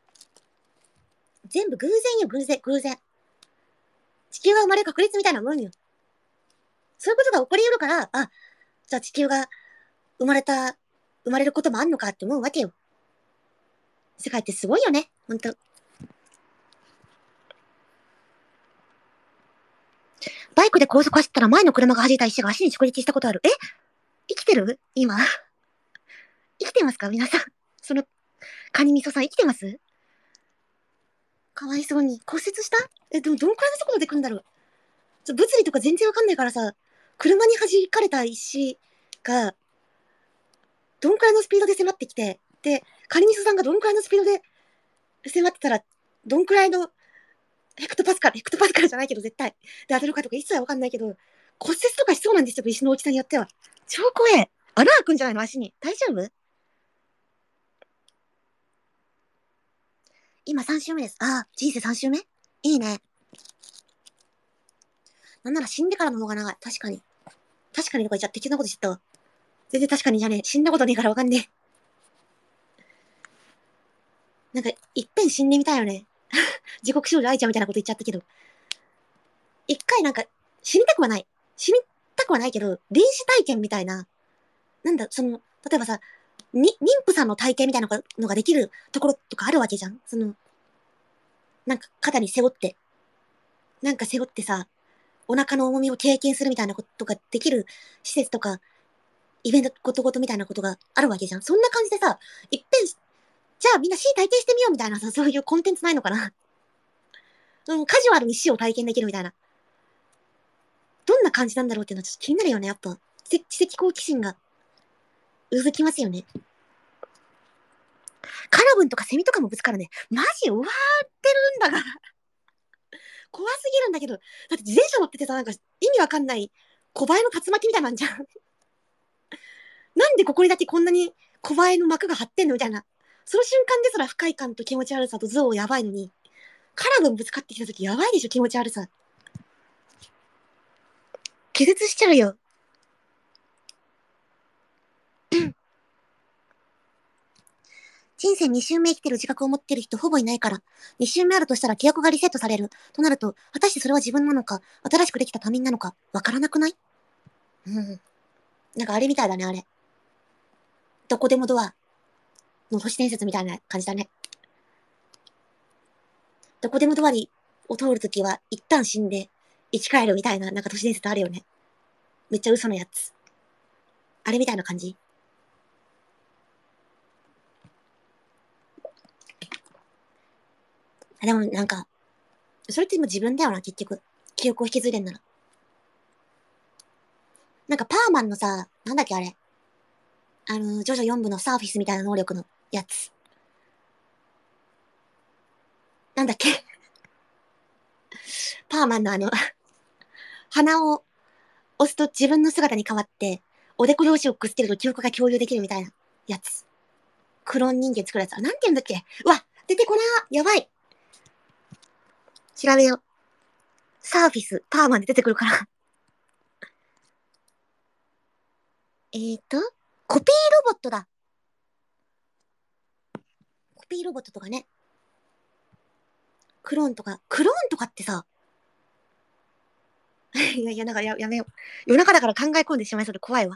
全部偶然よ、偶然。地球が生まれる確率みたいなもんよ。そういうことが起こり得るから、じゃあ地球が生まれることもあんのかって思うわけよ。世界ってすごいよね、ほんと。 バイクで高速走ったら前の車が弾いた石が足に直撃したことある。生きてる今。生きてますか皆さん。その、カニミソさん生きてます？かわいそうに。骨折した？でもどんくらいの速度で来るんだろう。物理とか全然わかんないからさ、車に弾かれた石が、どんくらいのスピードで迫ってきて、で、カニミソさんがどんくらいのスピードで迫ってたら、どんくらいのヘクトパスカルじゃないけど絶対。で当たるかとか一切わかんないけど、骨折とかしそうなんですよ、石の大きさによっては。超怖え。穴開くんじゃないの足に。大丈夫？今3週目です。人生3週目？いいね。なんなら死んでからの方が長い。確かに。確かにとか言っちゃって適当なこと言っちゃったわ。全然確かにじゃねえ。死んだことねえからわかんねえ。なんか、いっぺん死んでみたいよね。時刻少女愛ちゃんみたいなこと言っちゃったけど。一回なんか、死にたくはない。死にたくはないけど、臨死体験みたいな。なんだ、例えばさ、妊婦さんの体験みたいなのができるところとかあるわけじゃん。なんか肩に背負って、なんか背負ってさ、お腹の重みを経験するみたいなことができる施設とか、イベントごとごとみたいなことがあるわけじゃん。そんな感じでさ、いっぺん、じゃあみんな死体験してみようみたいなさ、そういうコンテンツないのかな。カジュアルに死を体験できるみたいな。どんな感じなんだろうっていうのはちょっと気になるよね、やっぱ。知的好奇心がうずきますよね。カラブンとかセミとかもぶつかるね。マジ終わってるんだが。怖すぎるんだけど。だって自転車乗っててさ、なんか意味わかんない小映えの竜巻みたいなんじゃん。なんでここにだけこんなに小映えの幕が張ってんのみたいな。その瞬間ですら不快感と気持ち悪さと憎悪やばいのに、カラブンぶつかってきた時やばいでしょ、気持ち悪さ。気絶しちゃうよ。人生2周目生きてる自覚を持ってる人ほぼいないから、2周目あるとしたら記憶がリセットされる。となると、果たしてそれは自分なのか、新しくできた他人なのか、わからなくない？うん。なんかあれみたいだね、あれ。どこでもドアの都市伝説みたいな感じだね。どこでもドアを通るときは、一旦死んで、生き返るみたいな、なんか都市伝説あるよね。めっちゃ嘘のやつ。あれみたいな感じ。でもなんか、それって今自分だよな、結局。記憶を引き継いでんなら。なんかパーマンのさ、なんだっけあれ。ジョジョ4部のサーフィスみたいな能力のやつ。なんだっけパーマンの鼻を押すと自分の姿に変わって、おでこ同士をくっつけると記憶が共有できるみたいなやつ。クローン人間作るやつ。なんて言うんだっけ？うわ、出てこなー。やばい。調べよう。サーフィス、パーマンで出てくるから。コピーロボットだ。コピーロボットとかね。クローンとかってさ、いやいや、なんかやめよう。夜中だから考え込んでしまいそうで怖いわ。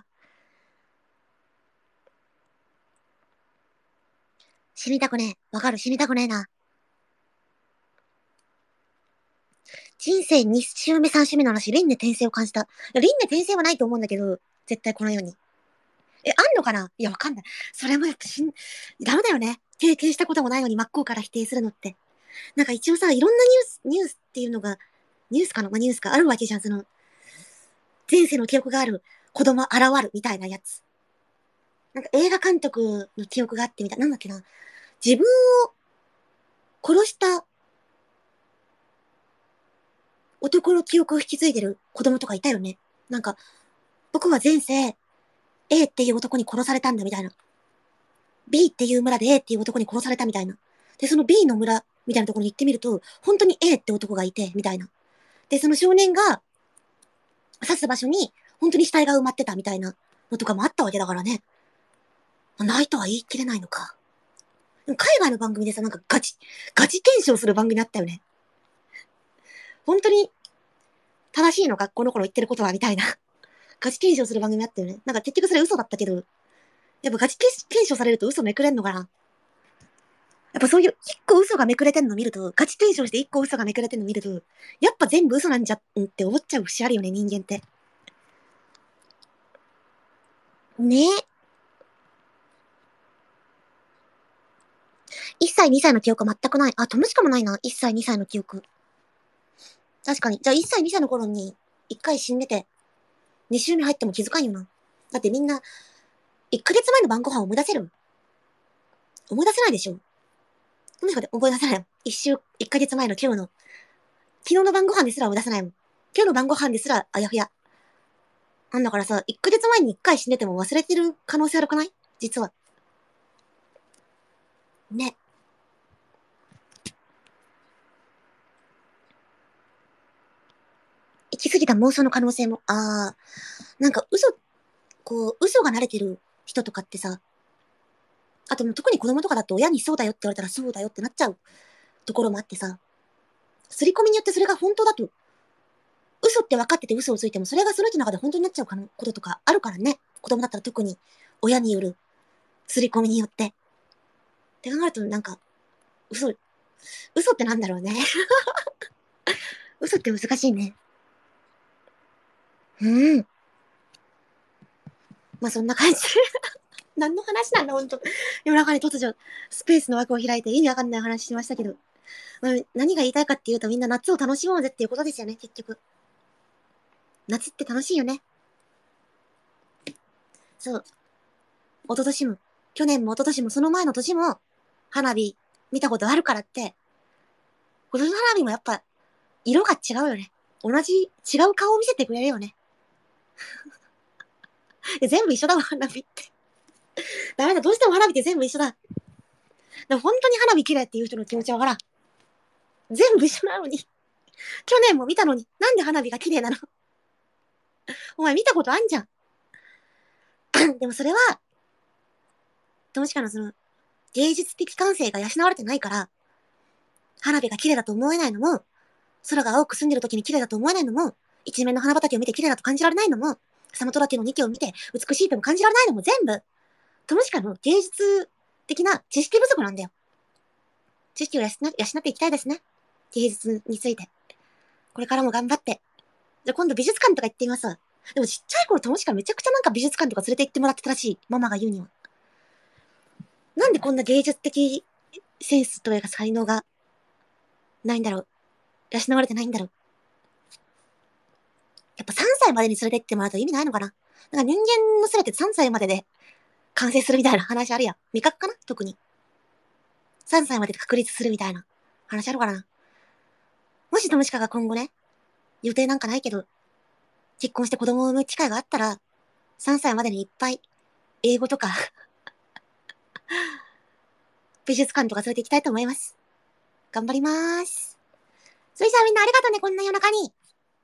死にたくねえ。わかる、死にたくねえな。人生2週目3週目の話、輪廻転生を感じた。輪廻転生はないと思うんだけど、絶対この世に。あんのかな？いや、わかんない。それもやっぱダメだよね。経験したこともないのに真っ向から否定するのって。なんか一応さ、いろんなニュースっていうのが、ニュースかな、まあ、ニュースかあるわけじゃん。前世の記憶がある子供現るみたいなやつ。なんか映画監督の記憶があってみたいな。なんだっけな。自分を殺した男の記憶を引き継いでる子供とかいたよね。なんか、僕は前世、A っていう男に殺されたんだみたいな。B っていう村で A っていう男に殺されたみたいな。で、その B の村みたいなところに行ってみると、本当に A って男がいて、みたいな。で、その少年が刺す場所に、本当に死体が埋まってたみたいなのとかもあったわけだからね。ないとは言い切れないのか。海外の番組でさ、なんかガチ検証する番組あったよね。本当に正しいのかこの子の言ってることはみたいな。ガチ検証する番組あったよね。なんか結局それ嘘だったけど、やっぱガチ検証されると嘘めくれんのかな。 やっぱそういう一個嘘がめくれてんの見ると、ガチテンションして一個嘘がめくれてんの見ると、やっぱ全部嘘なんじゃんって思っちゃう節あるよね、人間って。ねえ。1歳、2歳の記憶全くない。あ、ともしかもないな。1歳、2歳の記憶。確かに。じゃあ1歳、2歳の頃に1回死んでて、2週目入っても気づかんよな。だってみんな、1ヶ月前の晩ご飯を思い出せる？思い出せないでしょ？もしかして思い出せないもん。1ヶ月前の今日の、昨日の晩ご飯ですら思い出せないもん。今日の晩ご飯ですらあやふや。なんだからさ、1ヶ月前に1回死んでても忘れてる可能性あるくない？実は。ね。行き過ぎた妄想の可能性も。なんか嘘が慣れてる人とかってさ、あともう特に子供とかだと親にそうだよって言われたらそうだよってなっちゃうところもあってさ、刷り込みによってそれが本当だと、嘘って分かってて嘘をついてもそれがその人の中で本当になっちゃうこととかあるからね。子供だったら特に親による刷り込みによって。って考えるとなんか、嘘、嘘ってなんだろうね。嘘って難しいね。うん。まあそんな感じ。何の話なんだ、ほんと。夜中に突如、スペースの枠を開いて意味わかんない話しましたけど。まあ、何が言いたいかっていうとみんな夏を楽しもうぜっていうことですよね、結局。夏って楽しいよね。そう。一昨年も、去年も一昨年もその前の年も、花火見たことあるからって、今年の花火もやっぱ、色が違うよね。違う顔を見せてくれるよね。全部一緒だわ、花火って。ダメだ、どうしても花火って全部一緒だ。でも本当に花火綺麗っていう人の気持ちわからん。全部一緒なのに。去年も見たのに、なんで花火が綺麗なの？お前見たことあんじゃん。でもそれは、どうしかのその、芸術的感性が養われてないから、花火が綺麗だと思えないのも、空が青く澄んでる時に綺麗だと思えないのも、一面の花畑を見て綺麗だと感じられないのも、サマトラティの2を見て美しいとも感じられないのも全部、ともしかの芸術的な知識不足なんだよ。知識を養っていきたいですね。芸術について。これからも頑張って。じゃあ今度美術館とか行ってみますわ。でもちっちゃい頃ともしかめちゃくちゃなんか美術館とか連れて行ってもらってたらしい。ママが言うには。なんでこんな芸術的センスというか才能がないんだろう。養われてないんだろう。やっぱ3歳までに連れて行ってもらうと意味ないのかな。なんか人間の全て3歳までで完成するみたいな話あるやん。味覚かな特に。3歳までで確立するみたいな話あるからな。もしともしかが今後ね、予定なんかないけど、結婚して子供を産む機会があったら、3歳までにいっぱい英語とか美術館とか連れて行きたいと思います。頑張りまーす。それじゃあみんなありがとうね、こんな夜中に。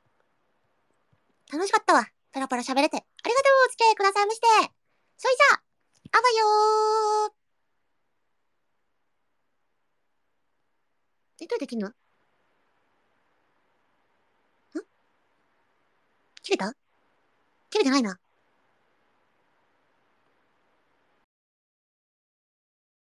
楽しかったわ。パラパラ喋れて。ありがとう、お付き合いくださいまして。それじゃあ、あばよー。どうできんの？切れた？切れてないな。